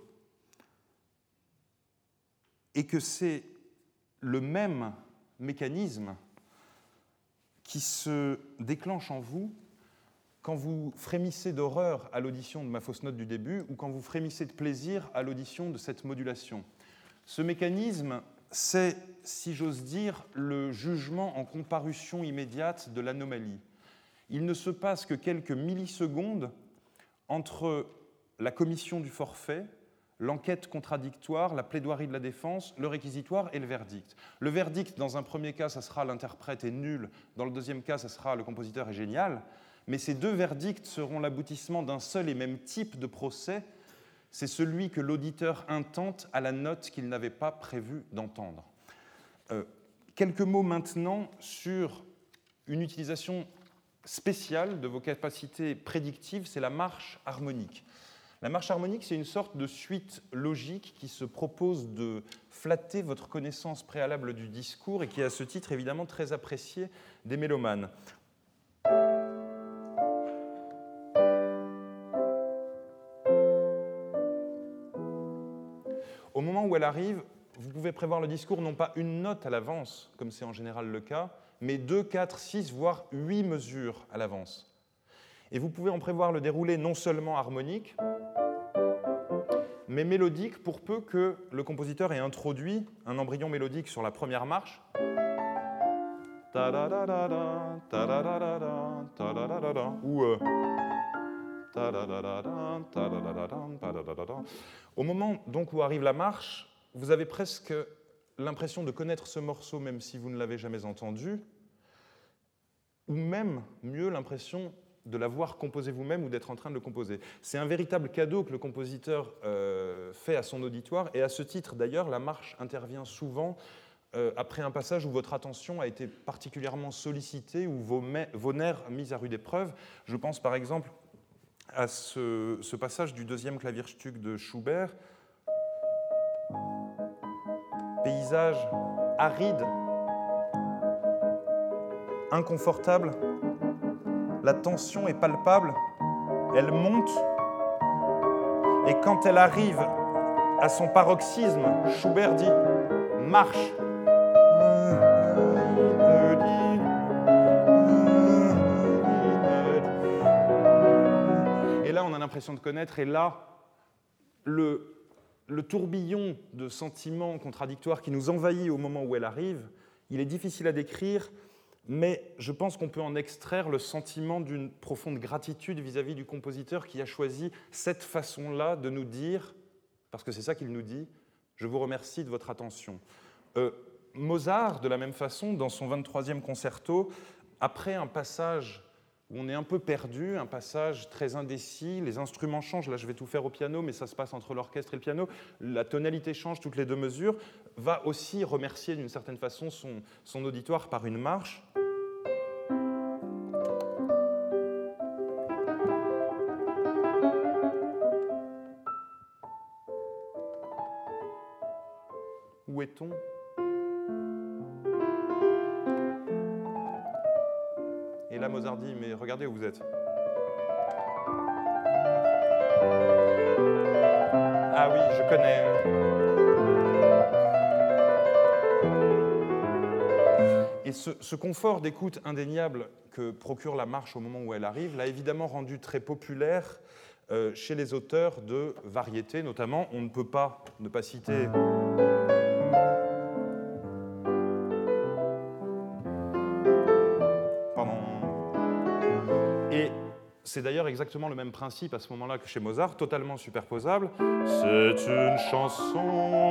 et que c'est le même mécanisme qui se déclenche en vous quand vous frémissez d'horreur à l'audition de ma fausse note du début ou quand vous frémissez de plaisir à l'audition de cette modulation. Ce mécanisme, c'est, si j'ose dire, le jugement en comparution immédiate de l'anomalie. Il ne se passe que quelques millisecondes entre la commission du forfait, l'enquête contradictoire, la plaidoirie de la défense, le réquisitoire et le verdict. Le verdict, dans un premier cas, ça sera l'interprète est nul, dans le deuxième cas, ça sera le compositeur est génial, mais ces deux verdicts seront l'aboutissement d'un seul et même type de procès, c'est celui que l'auditeur intente à la note qu'il n'avait pas prévu d'entendre. Quelques mots maintenant sur une utilisation spéciale de vos capacités prédictives, c'est la marche harmonique. La marche harmonique, c'est une sorte de suite logique qui se propose de flatter votre connaissance préalable du discours et qui est à ce titre évidemment très appréciée des mélomanes. Au moment où elle arrive, vous pouvez prévoir le discours non pas une note à l'avance, comme c'est en général le cas, mais 2, 4, 6, voire 8 mesures à l'avance. Et vous pouvez en prévoir le déroulé non seulement harmonique, mais mélodique pour peu que le compositeur ait introduit un embryon mélodique sur la première marche. Ou au moment donc où arrive la marche, vous avez presque l'impression de connaître ce morceau même si vous ne l'avez jamais entendu, ou même, mieux, l'impression de l'avoir composé vous-même ou d'être en train de le composer. C'est un véritable cadeau que le compositeur fait à son auditoire, et à ce titre, d'ailleurs, la marche intervient souvent après un passage où votre attention a été particulièrement sollicitée, ou vos nerfs mis à rude épreuve. Je pense par exemple à ce passage du deuxième Klavierstück de Schubert, paysage aride, inconfortable, la tension est palpable, elle monte, et quand elle arrive à son paroxysme, Schubert dit « marche ». Et là, on a l'impression de connaître, et là, le tourbillon de sentiments contradictoires qui nous envahit au moment où elle arrive, il est difficile à décrire, mais je pense qu'on peut en extraire le sentiment d'une profonde gratitude vis-à-vis du compositeur qui a choisi cette façon-là de nous dire, parce que c'est ça qu'il nous dit, « Je vous remercie de votre attention ». Mozart, de la même façon, dans son 23e concerto, après un passage où on est un peu perdu, un passage très indécis, les instruments changent, là je vais tout faire au piano, mais ça se passe entre l'orchestre et le piano, la tonalité change toutes les 2 mesures, va aussi remercier d'une certaine façon son auditoire par une marche. Où est-on ? Et là, Mozart dit, mais regardez où vous êtes. Ah oui, je connais. Et ce confort d'écoute indéniable que procure la marche au moment où elle arrive l'a évidemment rendu très populaire chez les auteurs de variétés, notamment. On ne peut pas ne pas citer c'est d'ailleurs exactement le même principe à ce moment-là que chez Mozart, totalement superposable. C'est une chanson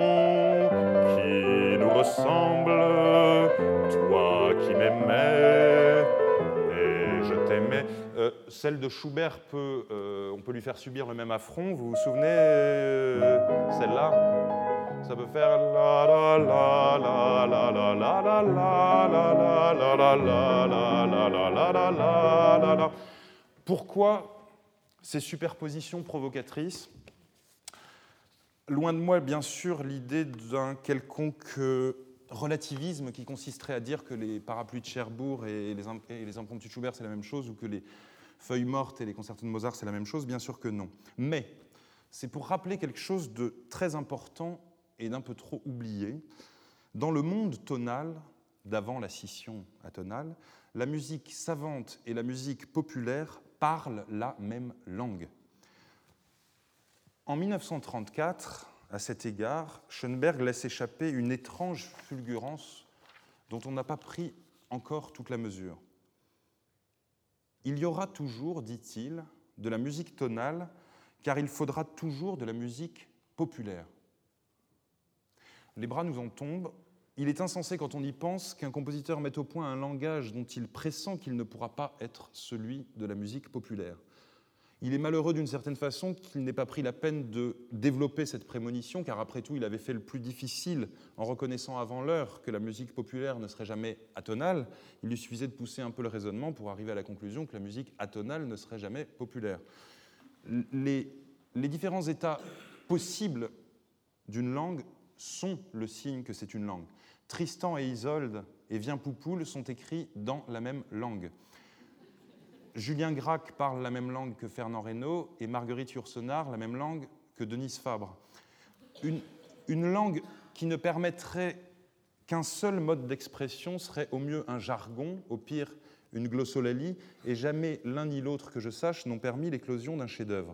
qui nous ressemble, toi qui m'aimais et je t'aimais. Celle de Schubert, on peut lui faire subir le même affront. Vous vous souvenez, celle-là ? Ça peut faire la la la la la la la la la la la la la la la la la la. Pourquoi ces superpositions provocatrices ? loin de moi, bien sûr, l'idée d'un quelconque relativisme qui consisterait à dire que les parapluies de Cherbourg et les impromptus de Schubert, c'est la même chose, ou que les feuilles mortes et les concertos de Mozart, c'est la même chose. Bien sûr que non. Mais c'est pour rappeler quelque chose de très important et d'un peu trop oublié. Dans le monde tonal, d'avant la scission atonale, la musique savante et la musique populaire parlent la même langue. En 1934, à cet égard, Schoenberg laisse échapper une étrange fulgurance dont on n'a pas pris encore toute la mesure. Il y aura toujours, dit-il, de la musique tonale, car il faudra toujours de la musique populaire. Les bras nous en tombent. Il est insensé quand on y pense qu'un compositeur mette au point un langage dont il pressent qu'il ne pourra pas être celui de la musique populaire. Il est malheureux d'une certaine façon qu'il n'ait pas pris la peine de développer cette prémonition, car après tout, il avait fait le plus difficile en reconnaissant avant l'heure que la musique populaire ne serait jamais atonale. Il lui suffisait de pousser un peu le raisonnement pour arriver à la conclusion que la musique atonale ne serait jamais populaire. Les différents états possibles d'une langue sont le signe que c'est une langue. Tristan et Isolde et Vien Poupoule sont écrits dans la même langue. Julien Gracq parle la même langue que Fernand Reynaud et Marguerite Yourcenar la même langue que Denise Fabre. Une langue qui ne permettrait qu'un seul mode d'expression serait au mieux un jargon, au pire une glossolalie, et jamais l'un ni l'autre que je sache n'ont permis l'éclosion d'un chef-d'œuvre.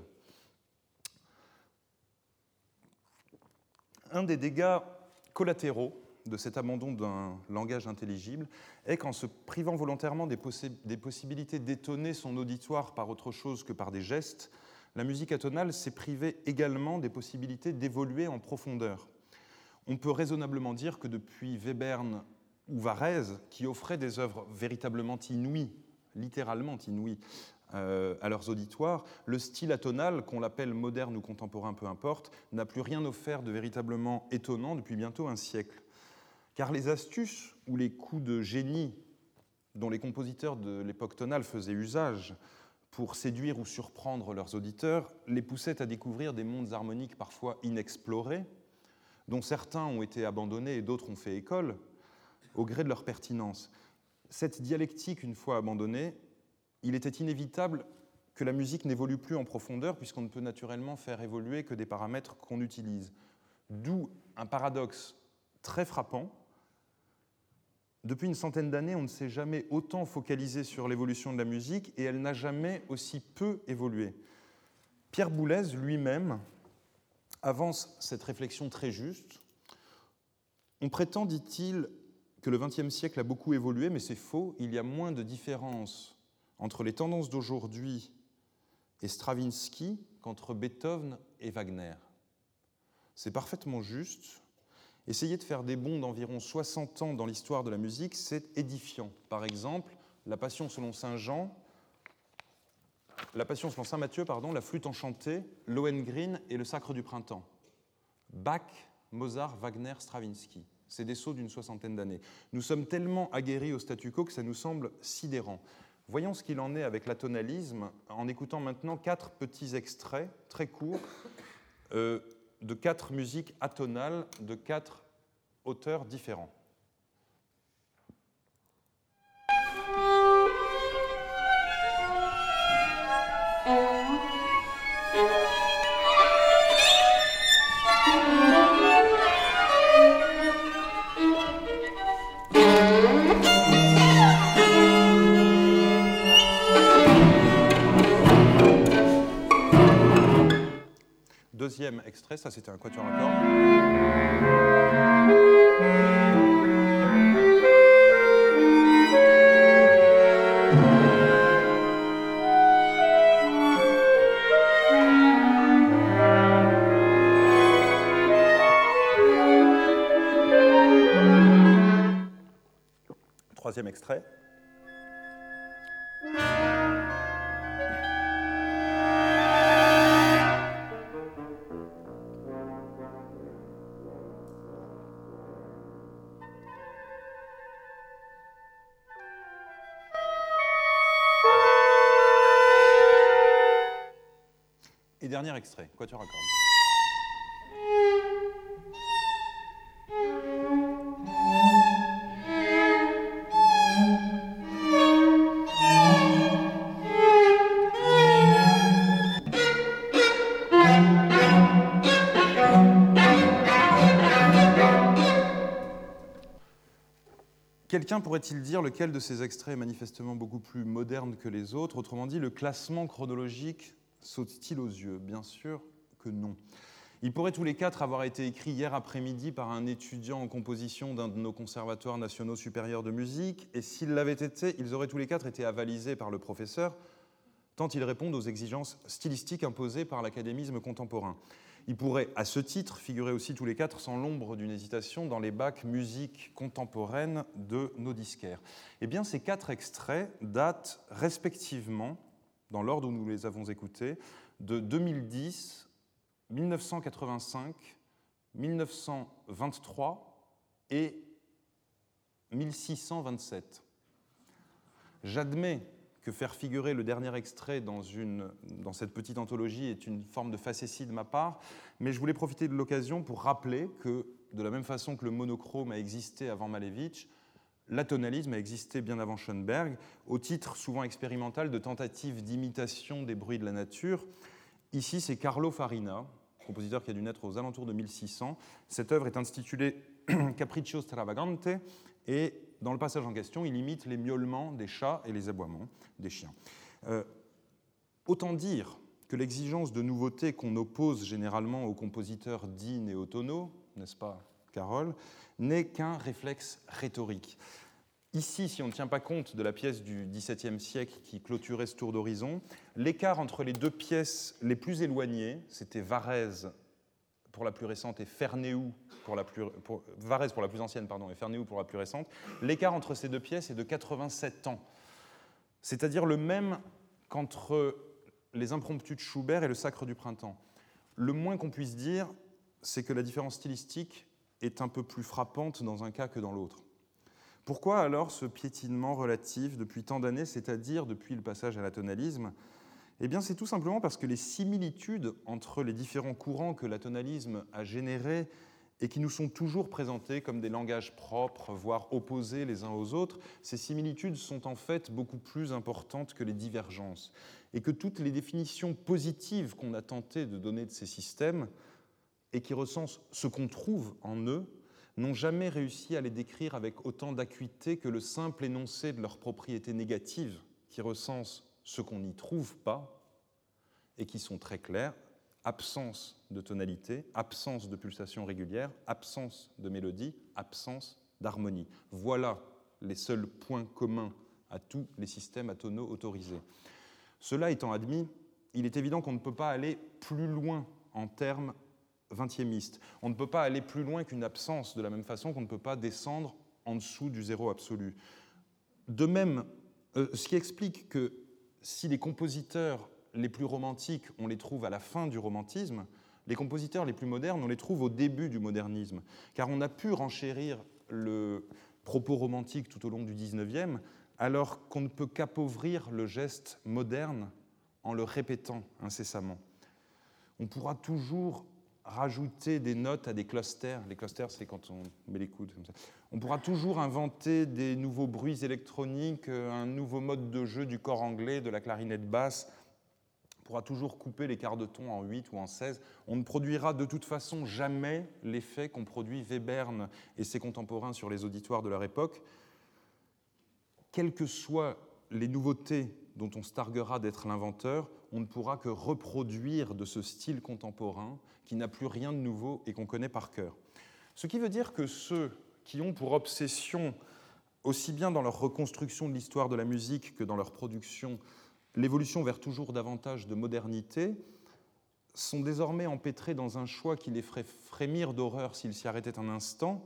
Un des dégâts collatéraux de cet abandon d'un langage intelligible est qu'en se privant volontairement des possibilités d'étonner son auditoire par autre chose que par des gestes, la musique atonale s'est privée également des possibilités d'évoluer en profondeur. On peut raisonnablement dire que depuis Webern ou Varèse, qui offraient des œuvres véritablement inouïes, littéralement inouïes, à leurs auditoires, le style atonal, qu'on l'appelle moderne ou contemporain, peu importe, n'a plus rien offert de véritablement étonnant depuis bientôt un siècle. Car les astuces ou les coups de génie dont les compositeurs de l'époque tonale faisaient usage pour séduire ou surprendre leurs auditeurs les poussaient à découvrir des mondes harmoniques parfois inexplorés, dont certains ont été abandonnés et d'autres ont fait école, au gré de leur pertinence. Cette dialectique, une fois abandonnée, il était inévitable que la musique n'évolue plus en profondeur, puisqu'on ne peut naturellement faire évoluer que des paramètres qu'on utilise. D'où un paradoxe très frappant. Depuis une centaine d'années, on ne s'est jamais autant focalisé sur l'évolution de la musique et elle n'a jamais aussi peu évolué. Pierre Boulez lui-même avance cette réflexion très juste. On prétend, dit-il, que le XXe siècle a beaucoup évolué, mais c'est faux. Il y a moins de différence entre les tendances d'aujourd'hui et Stravinsky qu'entre Beethoven et Wagner. C'est parfaitement juste. Essayer de faire des bonds d'environ 60 ans dans l'histoire de la musique, c'est édifiant. Par exemple, la Passion selon Saint Matthieu, la Flûte enchantée, Lohengrin et le Sacre du printemps. Bach, Mozart, Wagner, Stravinsky. C'est des sauts d'une soixantaine d'années. Nous sommes tellement aguerris au statu quo que ça nous semble sidérant. Voyons ce qu'il en est avec l'atonalisme en écoutant maintenant 4 petits extraits très courts de 4 musiques atonales de 4 auteurs différents. Deuxième extrait, ça c'était un quatuor à cordes. Troisième extrait. Et dernier extrait, quatuor à cordes. quelqu'un pourrait-il dire lequel de ces extraits est manifestement beaucoup plus moderne que les autres? Autrement dit, le classement chronologique saute-t-il aux yeux? Bien sûr que non. Ils pourraient tous les quatre avoir été écrits hier après-midi par un étudiant en composition d'un de nos conservatoires nationaux supérieurs de musique, et s'ils l'avaient été, ils auraient tous les quatre été avalisés par le professeur, tant ils répondent aux exigences stylistiques imposées par l'académisme contemporain. Ils pourraient, à ce titre, figurer aussi tous les quatre sans l'ombre d'une hésitation dans les bacs musique contemporaine de nos disquaires. Eh bien, ces quatre extraits datent respectivement, dans l'ordre où nous les avons écoutés, de 2010, 1985, 1923 et 1627. J'admets que faire figurer le dernier extrait dans cette petite anthologie est une forme de facétie de ma part, mais je voulais profiter de l'occasion pour rappeler que, de la même façon que le monochrome a existé avant Malevich, l'atonalisme a existé bien avant Schoenberg, au titre souvent expérimental de tentative d'imitation des bruits de la nature. Ici, c'est Carlo Farina, compositeur qui a dû naître aux alentours de 1600. Cette œuvre est intitulée Capriccio Stravagante, et dans le passage en question, il imite les miaulements des chats et les aboiements des chiens. Autant dire que l'exigence de nouveauté qu'on oppose généralement aux compositeurs dits néotonaux, n'est-ce pas, Carole, n'est qu'un réflexe rhétorique. Ici, si on ne tient pas compte de la pièce du XVIIe siècle qui clôturait ce tour d'horizon, l'écart entre les deux pièces les plus éloignées, c'était Varèse pour la plus récente et Fernéou Varèse pour la plus ancienne, et Fernéou pour la plus récente, l'écart entre ces deux pièces est de 87 ans. C'est-à-dire le même qu'entre les impromptus de Schubert et le Sacre du printemps. Le moins qu'on puisse dire, c'est que la différence stylistique est un peu plus frappante dans un cas que dans l'autre. Pourquoi alors ce piétinement relatif depuis tant d'années, c'est-à-dire depuis le passage à l'atonalisme? Eh bien, c'est tout simplement parce que les similitudes entre les différents courants que l'atonalisme a générés et qui nous sont toujours présentés comme des langages propres, voire opposés les uns aux autres, ces similitudes sont en fait beaucoup plus importantes que les divergences. Et que toutes les définitions positives qu'on a tenté de donner de ces systèmes, et qui recensent ce qu'on trouve en eux, n'ont jamais réussi à les décrire avec autant d'acuité que le simple énoncé de leurs propriétés négatives, qui recense ce qu'on n'y trouve pas, et qui sont très clairs: absence de tonalité, absence de pulsation régulière, absence de mélodie, absence d'harmonie. Voilà les seuls points communs à tous les systèmes atonaux autorisés. Cela étant admis, il est évident qu'on ne peut pas aller plus loin en termes vingtiémistes. On ne peut pas aller plus loin qu'une absence, de la même façon qu'on ne peut pas descendre en dessous du zéro absolu. De même, ce qui explique que si les compositeurs les plus romantiques, on les trouve à la fin du romantisme, les compositeurs les plus modernes, on les trouve au début du modernisme, car on a pu renchérir le propos romantique tout au long du XIXe, alors qu'on ne peut qu'appauvrir le geste moderne en le répétant incessamment. On pourra toujours rajouter des notes à des clusters. Les clusters, c'est quand on met les coudes comme ça. On pourra toujours inventer des nouveaux bruits électroniques, un nouveau mode de jeu du corps anglais, de la clarinette basse. On pourra toujours couper les quarts de ton en 8 ou en 16. On ne produira de toute façon jamais l'effet qu'ont produit Webern et ses contemporains sur les auditoires de leur époque. Quelles que soient les nouveautés dont on se targuera d'être l'inventeur, on ne pourra que reproduire de ce style contemporain qui n'a plus rien de nouveau et qu'on connaît par cœur. Ce qui veut dire que ceux qui ont pour obsession, aussi bien dans leur reconstruction de l'histoire de la musique que dans leur production, l'évolution vers toujours davantage de modernité, sont désormais empêtrés dans un choix qui les ferait frémir d'horreur s'ils s'y arrêtaient un instant.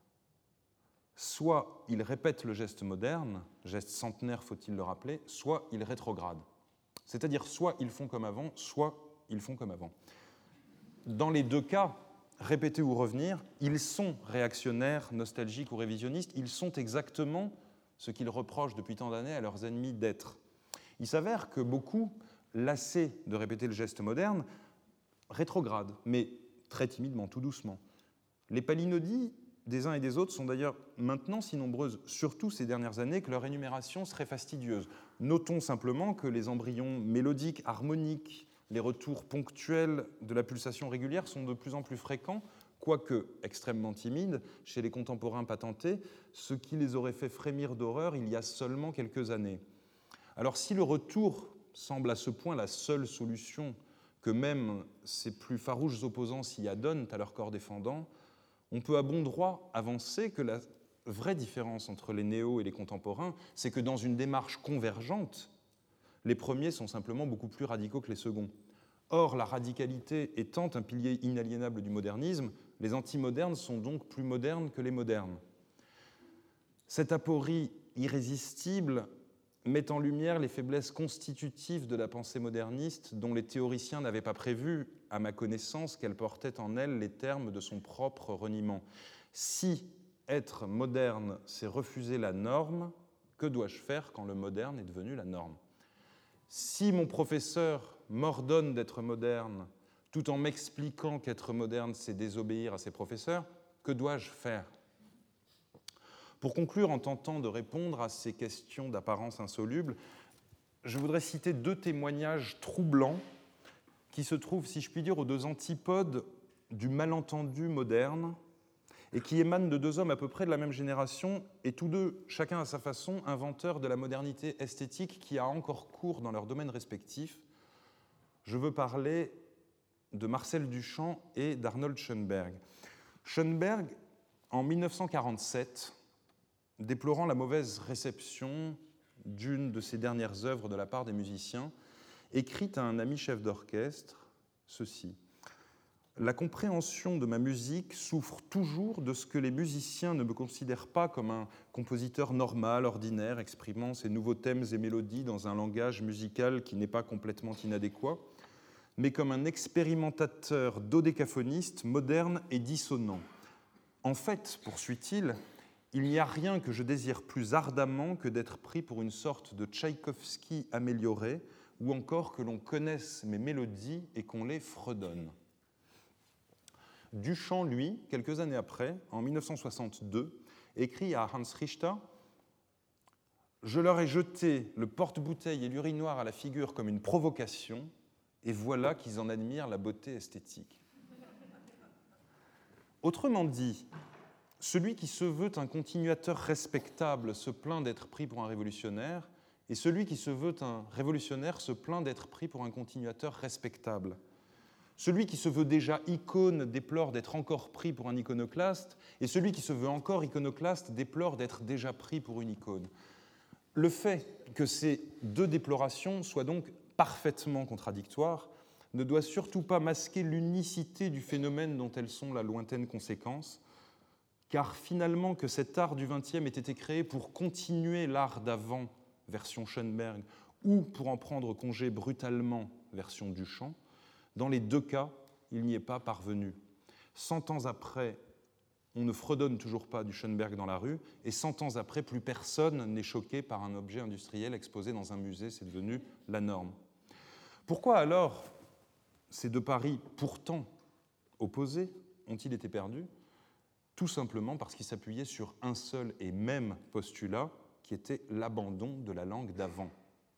Soit ils répètent le geste moderne, geste centenaire faut-il le rappeler, soit ils rétrogradent. C'est-à-dire soit ils font comme avant, soit ils font comme avant. Dans les deux cas, répéter ou revenir, ils sont réactionnaires, nostalgiques ou révisionnistes, ils sont exactement ce qu'ils reprochent depuis tant d'années à leurs ennemis d'être. Il s'avère que beaucoup, lassés de répéter le geste moderne, rétrogradent, mais très timidement, tout doucement. Les palinodies des uns et des autres sont d'ailleurs maintenant si nombreuses, surtout ces dernières années, que leur énumération serait fastidieuse. Notons simplement que les embryons mélodiques, harmoniques, les retours ponctuels de la pulsation régulière sont de plus en plus fréquents, quoique extrêmement timide, chez les contemporains patentés, ce qui les aurait fait frémir d'horreur il y a seulement quelques années. Alors si le retour semble à ce point la seule solution, que même ses plus farouches opposants s'y adonnent à leur corps défendant, on peut à bon droit avancer que la vraie différence entre les néos et les contemporains, c'est que dans une démarche convergente, les premiers sont simplement beaucoup plus radicaux que les seconds. Or, la radicalité étant un pilier inaliénable du modernisme, les antimodernes sont donc plus modernes que les modernes. Cette aporie irrésistible met en lumière les faiblesses constitutives de la pensée moderniste dont les théoriciens n'avaient pas prévu, à ma connaissance, qu'elle portait en elle les termes de son propre reniement. Si être moderne, c'est refuser la norme, que dois-je faire quand le moderne est devenu la norme ? Si mon professeur m'ordonne d'être moderne, tout en m'expliquant qu'être moderne, c'est désobéir à ses professeurs, que dois-je faire ? Pour conclure, en tentant de répondre à ces questions d'apparence insoluble, je voudrais citer deux témoignages troublants qui se trouvent, si je puis dire, aux deux antipodes du malentendu moderne et qui émanent de deux hommes à peu près de la même génération et tous deux, chacun à sa façon, inventeurs de la modernité esthétique qui a encore cours dans leurs domaines respectifs. Je veux parler de Marcel Duchamp et d'Arnold Schoenberg. Schoenberg, en 1947, déplorant la mauvaise réception d'une de ses dernières œuvres de la part des musiciens, écrit à un ami chef d'orchestre ceci : « La compréhension de ma musique souffre toujours de ce que les musiciens ne me considèrent pas comme un compositeur normal, ordinaire, exprimant ses nouveaux thèmes et mélodies dans un langage musical qui n'est pas complètement inadéquat, mais comme un expérimentateur dodécaphoniste moderne et dissonant. En fait, poursuit-il, il n'y a rien que je désire plus ardemment que d'être pris pour une sorte de Tchaïkovski amélioré, ou encore que l'on connaisse mes mélodies et qu'on les fredonne. » Duchamp, lui, quelques années après, en 1962, écrit à Hans Richter « Je leur ai jeté le porte-bouteille et l'urinoir à la figure comme une provocation, et voilà qu'ils en admirent la beauté esthétique. » Autrement dit, celui qui se veut un continuateur respectable se plaint d'être pris pour un révolutionnaire, et celui qui se veut un révolutionnaire se plaint d'être pris pour un continuateur respectable. Celui qui se veut déjà icône déplore d'être encore pris pour un iconoclaste, et celui qui se veut encore iconoclaste déplore d'être déjà pris pour une icône. Le fait que ces deux déplorations soient donc parfaitement contradictoires ne doit surtout pas masquer l'unicité du phénomène dont elles sont la lointaine conséquence, car finalement que cet art du XXe ait été créé pour continuer l'art d'avant, version Schoenberg, ou pour en prendre congé brutalement, version Duchamp, dans les deux cas, il n'y est pas parvenu. 100 ans après, on ne fredonne toujours pas du Schoenberg dans la rue, et 100 ans après, plus personne n'est choqué par un objet industriel exposé dans un musée, c'est devenu la norme. Pourquoi alors ces deux paris pourtant opposés ont-ils été perdus ? Tout simplement parce qu'ils s'appuyaient sur un seul et même postulat, qui était l'abandon de la langue d'avant.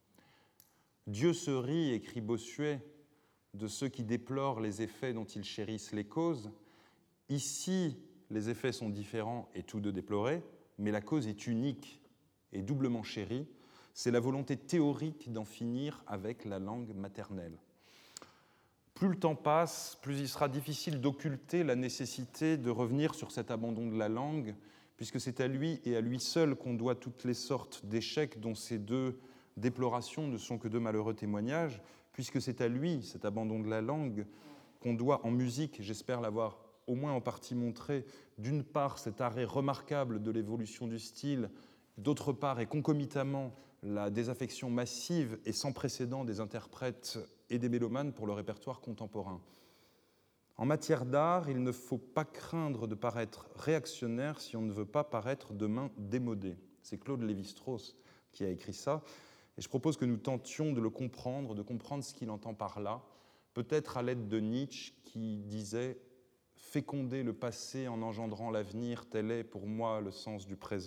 Dieu se rit, écrit Bossuet, de ceux qui déplorent les effets dont ils chérissent les causes. Ici, les effets sont différents et tous deux déplorés, mais la cause est unique et doublement chérie. C'est la volonté théorique d'en finir avec la langue maternelle. Plus le temps passe, plus il sera difficile d'occulter la nécessité de revenir sur cet abandon de la langue, puisque c'est à lui et à lui seul qu'on doit toutes les sortes d'échecs dont ces deux déplorations ne sont que de malheureux témoignages, puisque c'est à lui, cet abandon de la langue, qu'on doit en musique, j'espère l'avoir au moins en partie montré, d'une part cet arrêt remarquable de l'évolution du style, d'autre part et concomitamment la désaffection massive et sans précédent des interprètes et des mélomanes pour le répertoire contemporain. En matière d'art, il ne faut pas craindre de paraître réactionnaire si on ne veut pas paraître demain démodé. C'est Claude Lévi-Strauss qui a écrit ça, et je propose que nous tentions de le comprendre, de comprendre ce qu'il entend par là, peut-être à l'aide de Nietzsche qui disait « Féconder le passé en engendrant l'avenir, tel est pour moi le sens du présent ».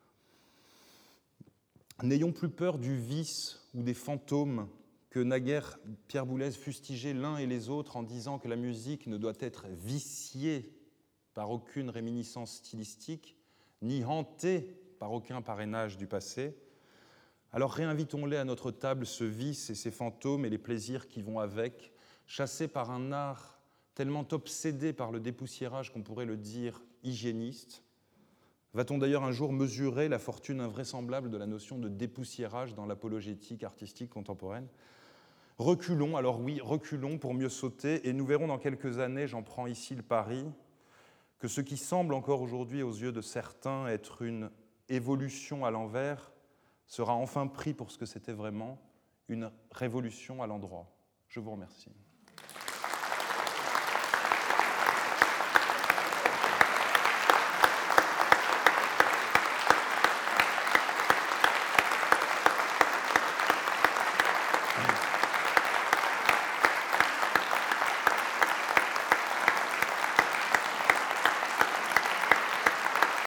N'ayons plus peur du vice ou des fantômes que naguère Pierre Boulez fustigeait l'un et les autres en disant que la musique ne doit être viciée par aucune réminiscence stylistique, ni hantés par aucun parrainage du passé, alors réinvitons-les à notre table ce vice et ses fantômes et les plaisirs qui vont avec, chassés par un art tellement obsédé par le dépoussiérage qu'on pourrait le dire hygiéniste. Va-t-on d'ailleurs un jour mesurer la fortune invraisemblable de la notion de dépoussiérage dans l'apologétique artistique contemporaine ? Reculons, alors oui, reculons pour mieux sauter, et nous verrons dans quelques années, j'en prends ici le pari, que ce qui semble encore aujourd'hui aux yeux de certains être une évolution à l'envers sera enfin pris pour ce que c'était vraiment, une révolution à l'endroit. Je vous remercie.